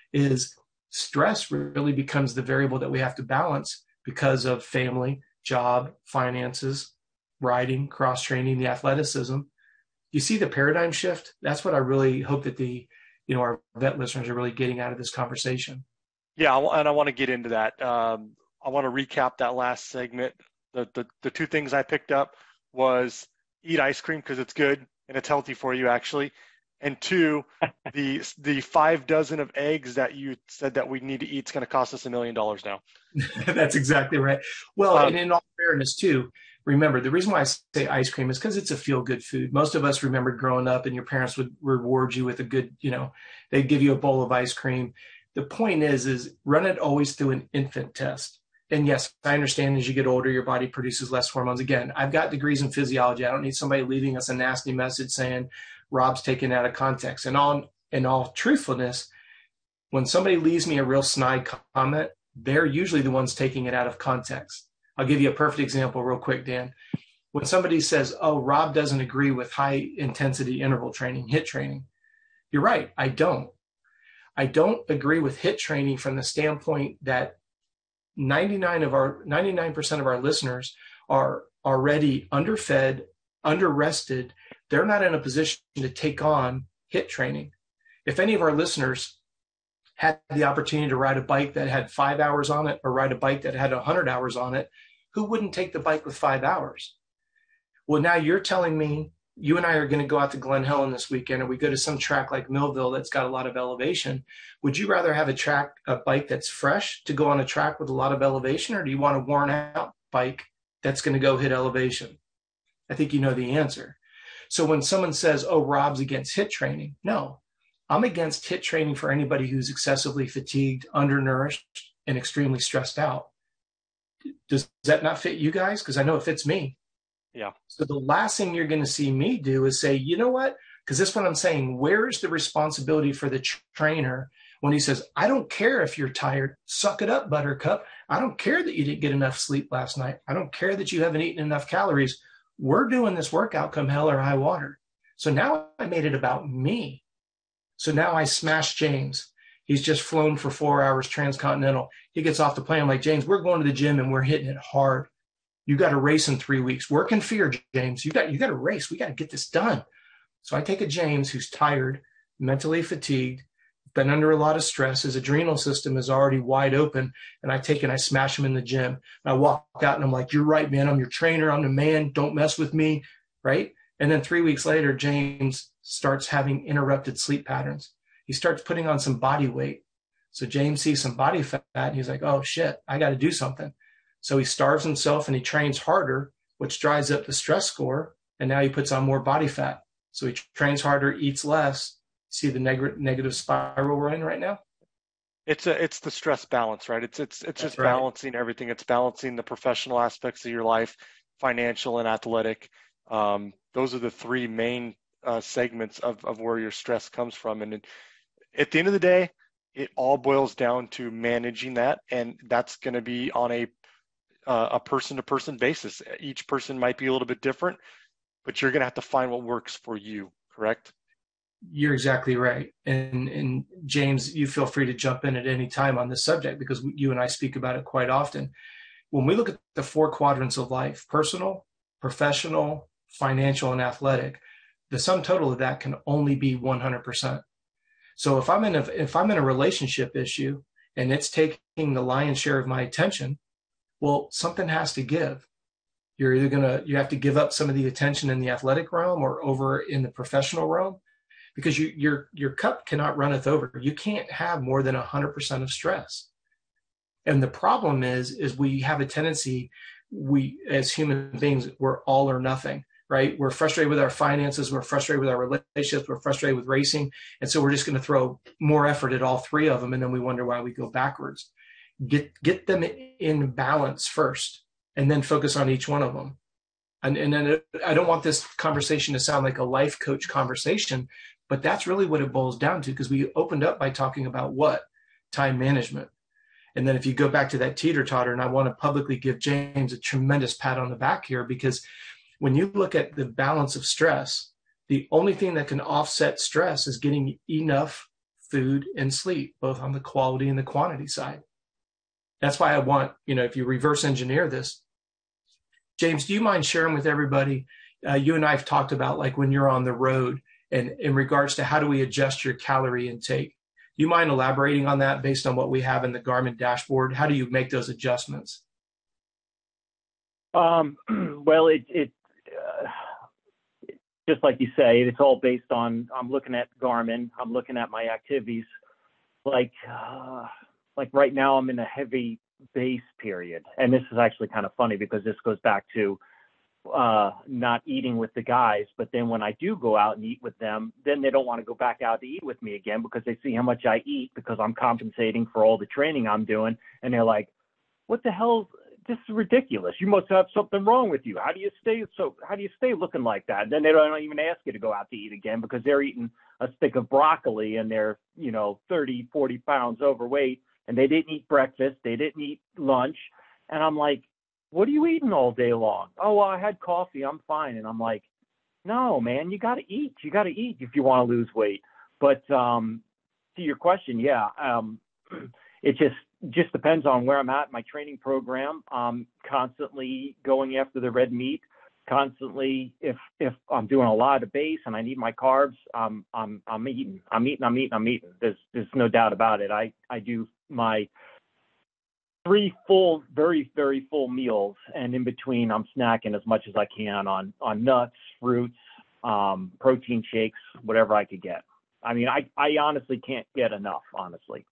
is stress really becomes the variable that we have to balance because of family, job, finances, riding, cross-training, the athleticism. You see the paradigm shift? That's what I really hope that the, you know, our vet listeners are really getting out of this conversation. Yeah, and I want to get into that. Um, I want to recap that last segment. The, the the two things I picked up was eat ice cream because it's good and it's healthy for you, actually. And two, the the five dozen of eggs that you said that we need to eat is going to cost us a million dollars now. That's exactly right. Well, um, and in all fairness, too, remember, the reason why I say ice cream is because it's a feel-good food. Most of us remember growing up and your parents would reward you with a good, you know, they'd give you a bowl of ice cream. The point is, is run it always through an infant test. And yes, I understand as you get older, your body produces less hormones. Again, I've got degrees in physiology. I don't need somebody leaving us a nasty message saying Rob's taken out of context. And all, in all truthfulness, when somebody leaves me a real snide comment, they're usually the ones taking it out of context. I'll give you a perfect example real quick, Dan. When somebody says, oh, Rob doesn't agree with high intensity interval training, HIIT training, you're right, I don't. I don't agree with HIIT training from the standpoint that ninety-nine of our ninety-nine percent of our listeners are already underfed, underrested. They're not in a position to take on HIIT training. If any of our listeners had the opportunity to ride a bike that had five hours on it or ride a bike that had one hundred hours on it, who wouldn't take the bike with five hours? Well, now you're telling me you and I are going to go out to Glen Helen this weekend and we go to some track like Millville that's got a lot of elevation. Would you rather have a track, a bike that's fresh to go on a track with a lot of elevation, or do you want a worn out bike that's going to go hit elevation? I think you know the answer. So when someone says, oh, Rob's against HIIT training, no, I'm against HIIT training for anybody who's excessively fatigued, undernourished, and extremely stressed out. Does that not fit you guys? Because I know it fits me. Yeah. So the last thing you're going to see me do is say, you know what? Because this is what I'm saying. Where is the responsibility for the tr- trainer when he says, I don't care if you're tired. Suck it up, Buttercup. I don't care that you didn't get enough sleep last night. I don't care that you haven't eaten enough calories. We're doing this workout come hell or high water. So now I made it about me. So now I smash James. He's just flown for four hours transcontinental. He gets off the plane. I'm like, James, we're going to the gym and we're hitting it hard. You got to race in three weeks. Work in fear, James. You got you got to race. We got to get this done. So I take a James who's tired, mentally fatigued, been under a lot of stress. His adrenal system is already wide open, and I take and I smash him in the gym. And I walk out and I'm like, you're right, man. I'm your trainer. I'm the man. Don't mess with me, right? And then three weeks later, James starts having interrupted sleep patterns. He starts putting on some body weight. So James sees some body fat, and he's like, oh, shit, I got to do something. So he starves himself and he trains harder, which drives up the stress score. And now he puts on more body fat. So he trains harder, eats less. See the neg- negative spiral we're in right now? It's a, it's the stress balance, right? It's, it's, it's just right. Balancing everything. It's balancing the professional aspects of your life, financial and athletic. Um, those are the three main uh, segments of, of where your stress comes from. And it, at the end of the day, it all boils down to managing that. And that's going to be on a Uh, a person-to-person basis. Each person might be a little bit different, but you're going to have to find what works for you, correct? You're exactly right. And, and James, you feel free to jump in at any time on this subject because you and I speak about it quite often. When we look at the four quadrants of life, personal, professional, financial, and athletic, the sum total of that can only be one hundred percent. So if I'm in a, if I'm in a relationship issue and it's taking the lion's share of my attention, well, something has to give. You're either going to, you have to give up some of the attention in the athletic realm or over in the professional realm because you, your, your cup cannot runneth over. You can't have more than one hundred percent of stress. And the problem is, is we have a tendency, we as human beings, we're all or nothing, right? We're frustrated with our finances. We're frustrated with our relationships. We're frustrated with racing. And so we're just going to throw more effort at all three of them. And then we wonder why we go backwards. Get get them in balance first, and then focus on each one of them. And, and then it, I don't want this conversation to sound like a life coach conversation, but that's really what it boils down to because we opened up by talking about what? Time management. And then if you go back to that teeter-totter, and I want to publicly give James a tremendous pat on the back here because when you look at the balance of stress, the only thing that can offset stress is getting enough food and sleep, both on the quality and the quantity side. That's why I want, you know, if you reverse engineer this, James, do you mind sharing with everybody, uh, you and I have talked about like when you're on the road and in regards to how do we adjust your calorie intake? Do you mind elaborating on that based on what we have in the Garmin dashboard? How do you make those adjustments? Um, well, it, it uh, just like you say, it's all based on, I'm looking at Garmin, I'm looking at my activities. Like, uh, like right now I'm in a heavy base period. And this is actually kind of funny because this goes back to uh, not eating with the guys. But then when I do go out and eat with them, then they don't want to go back out to eat with me again because they see how much I eat because I'm compensating for all the training I'm doing. And they're like, what the hell? This is ridiculous. You must have something wrong with you. How do you stay so, how do you stay looking like that? And then they don't even ask you to go out to eat again because they're eating a stick of broccoli and they're, you know, thirty, forty pounds overweight and they didn't eat breakfast. They didn't eat lunch. And I'm like, what are you eating all day long? Oh, well, I had coffee. I'm fine. And I'm like, no, man, you got to eat. You got to eat if you want to lose weight. But um, to your question, yeah, um, it just, just depends on where I'm at in my training program. I'm constantly going after the red meat, constantly. If, if I'm doing a lot of base and I need my carbs, um, I'm, I'm eating, I'm eating, I'm eating, I'm eating. There's, there's no doubt about it. I, I do my three full, very, very full meals. And in between I'm snacking as much as I can on, on nuts, fruits, um, protein shakes, whatever I could get. I mean, I, I honestly can't get enough, honestly.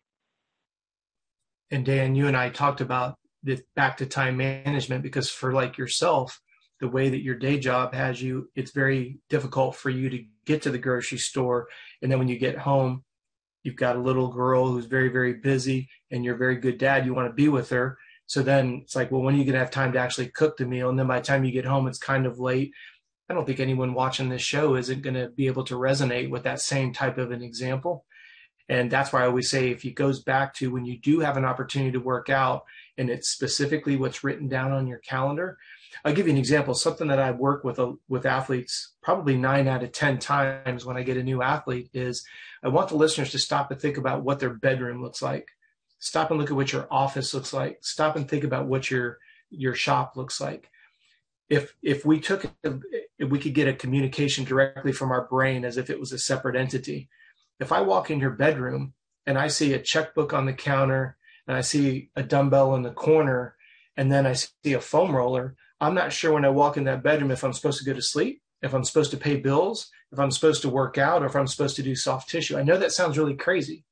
And Dan, you and I talked about the back to time management because for like yourself, the way that your day job has you, it's very difficult for you to get to the grocery store. And then when you get home, you've got a little girl who's very, very busy and you're a very good dad. You want to be with her. So then it's like, well, when are you going to have time to actually cook the meal? And then by the time you get home, it's kind of late. I don't think anyone watching this show isn't going to be able to resonate with that same type of an example. And that's why I always say, if it goes back to when you do have an opportunity to work out and it's specifically what's written down on your calendar. I'll give you an example, something that I work with, a, with athletes probably nine out of ten times when I get a new athlete is I want the listeners to stop and think about what their bedroom looks like. Stop and look at what your office looks like. Stop and think about what your, your shop looks like. If, if we took, if we could get a communication directly from our brain as if it was a separate entity. If I walk in your bedroom and I see a checkbook on the counter and I see a dumbbell in the corner and then I see a foam roller, I'm not sure when I walk in that bedroom if I'm supposed to go to sleep, if I'm supposed to pay bills, if I'm supposed to work out, or if I'm supposed to do soft tissue. I know that sounds really crazy.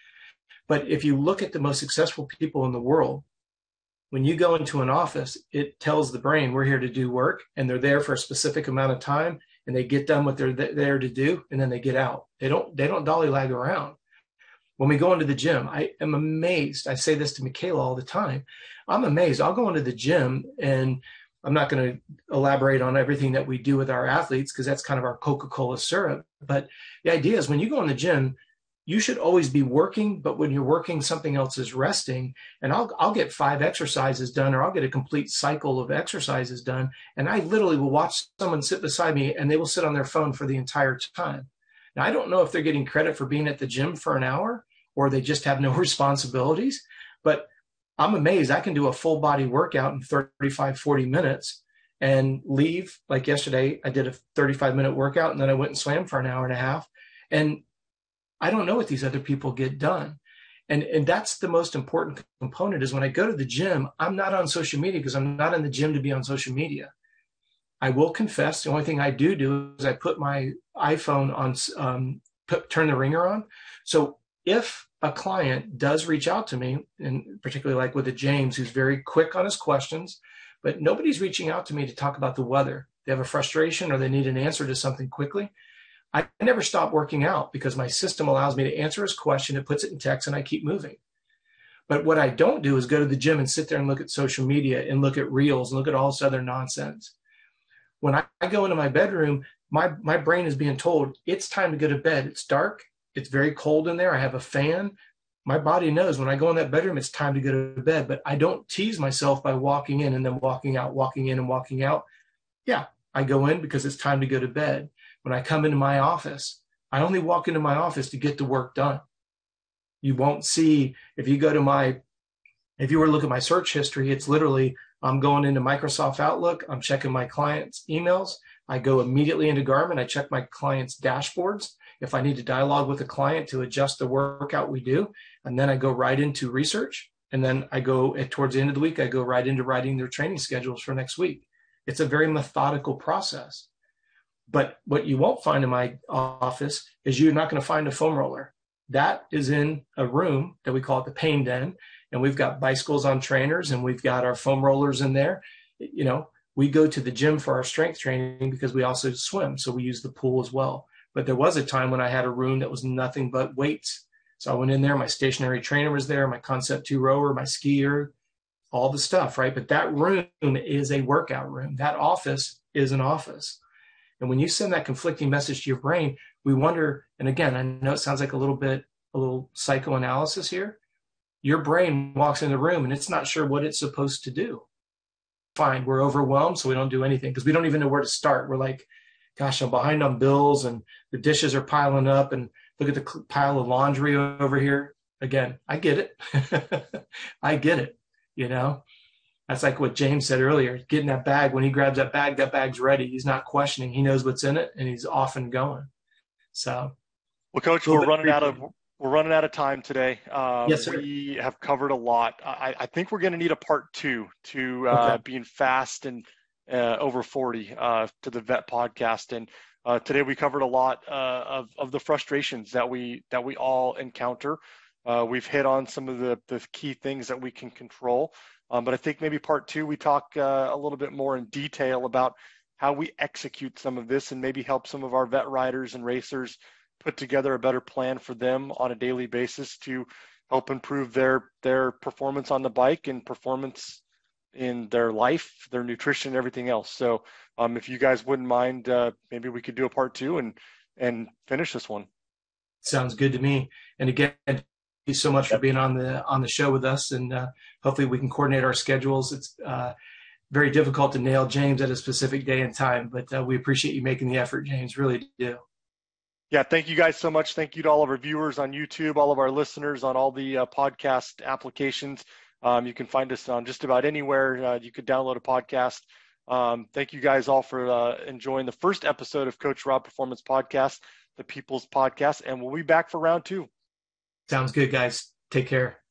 But if you look at the most successful people in the world, when you go into an office, it tells the brain we're here to do work and they're there for a specific amount of time. And they get done what they're th- there to do, and then they get out. They don't they don't dollywag around. When we go into the gym, I am amazed. I say this to Michaela all the time. I'm amazed. I'll go into the gym, and I'm not going to elaborate on everything that we do with our athletes because that's kind of our Coca-Cola syrup. But the idea is when you go in the gym, you should always be working, but when you're working, something else is resting. And I'll I'll get five exercises done, or I'll get a complete cycle of exercises done. And I literally will watch someone sit beside me and they will sit on their phone for the entire time. Now, I don't know if they're getting credit for being at the gym for an hour or they just have no responsibilities, but I'm amazed. I can do a full body workout in thirty-five, forty minutes and leave. Like yesterday, I did a thirty-five minute workout and then I went and swam for an hour and a half. And I don't know what these other people get done. And, and that's the most important component is when I go to the gym, I'm not on social media because I'm not in the gym to be on social media. I will confess the only thing I do do is I put my iPhone on, um, put, turn the ringer on. So if a client does reach out to me, and particularly like with a James, who's very quick on his questions, but nobody's reaching out to me to talk about the weather. They have a frustration or they need an answer to something quickly. I never stop working out because my system allows me to answer his question. It puts it in text and I keep moving. But what I don't do is go to the gym and sit there and look at social media and look at reels and look at all this other nonsense. When I, I go into my bedroom, my, my brain is being told it's time to go to bed. It's dark. It's very cold in there. I have a fan. My body knows when I go in that bedroom, it's time to go to bed. But I don't tease myself by walking in and then walking out, walking in and walking out. Yeah, I go in because it's time to go to bed. When I come into my office, I only walk into my office to get the work done. You won't see, if you go to my, if you were to look at my search history, it's literally, I'm going into Microsoft Outlook, I'm checking my clients' emails, I go immediately into Garmin, I check my clients' dashboards, if I need to dialogue with a client to adjust the workout we do, and then I go right into research, and then I go, at, towards the end of the week, I go right into writing their training schedules for next week. It's a very methodical process. But what you won't find in my office is you're not going to find a foam roller. That is in a room that we call it the pain den. And we've got bicycles on trainers and we've got our foam rollers in there. You know, we go to the gym for our strength training because we also swim. So we use the pool as well. But there was a time when I had a room that was nothing but weights. So I went in there, my stationary trainer was there, my Concept two rower, my skier, all the stuff, right? But that room is a workout room. That office is an office. And when you send that conflicting message to your brain, we wonder, and again, I know it sounds like a little bit, a little psychoanalysis here. Your brain walks in the room and it's not sure what it's supposed to do. Fine, we're overwhelmed, so we don't do anything because we don't even know where to start. We're like, gosh, I'm behind on bills and the dishes are piling up and look at the pile of laundry over here. Again, I get it. I get it. You know, that's like what James said earlier, getting that bag. When he grabs that bag, that bag's ready. He's not questioning. He knows what's in it and he's off and going. So, well, Coach, we're running out of we're running out of time today. Um, yes, sir. We have covered a lot. I, I think we're going to need a part two to uh, okay. being fast and uh, over forty uh, to the Vet Podcast. And uh, today we covered a lot uh, of of the frustrations that we that we all encounter. Uh, we've hit on some of the the key things that we can control. Um, but I think maybe part two, we talk uh, a little bit more in detail about how we execute some of this and maybe help some of our vet riders and racers put together a better plan for them on a daily basis to help improve their their performance on the bike and performance in their life, their nutrition, and everything else. So um, if you guys wouldn't mind, uh, maybe we could do a part two and and finish this one. Sounds good to me. And again, thank you so much for being on the on the show with us, and uh, hopefully we can coordinate our schedules. It's uh, very difficult to nail James at a specific day and time, but uh, we appreciate you making the effort, James. Really do. Yeah, thank you guys so much. Thank you to all of our viewers on YouTube, all of our listeners on all the uh, podcast applications. Um, you can find us on just about anywhere. Uh, you could download a podcast. Um, thank you guys all for uh, enjoying the first episode of Coach Rob Performance Podcast, the People's Podcast, and we'll be back for round two. Sounds good, guys. Take care.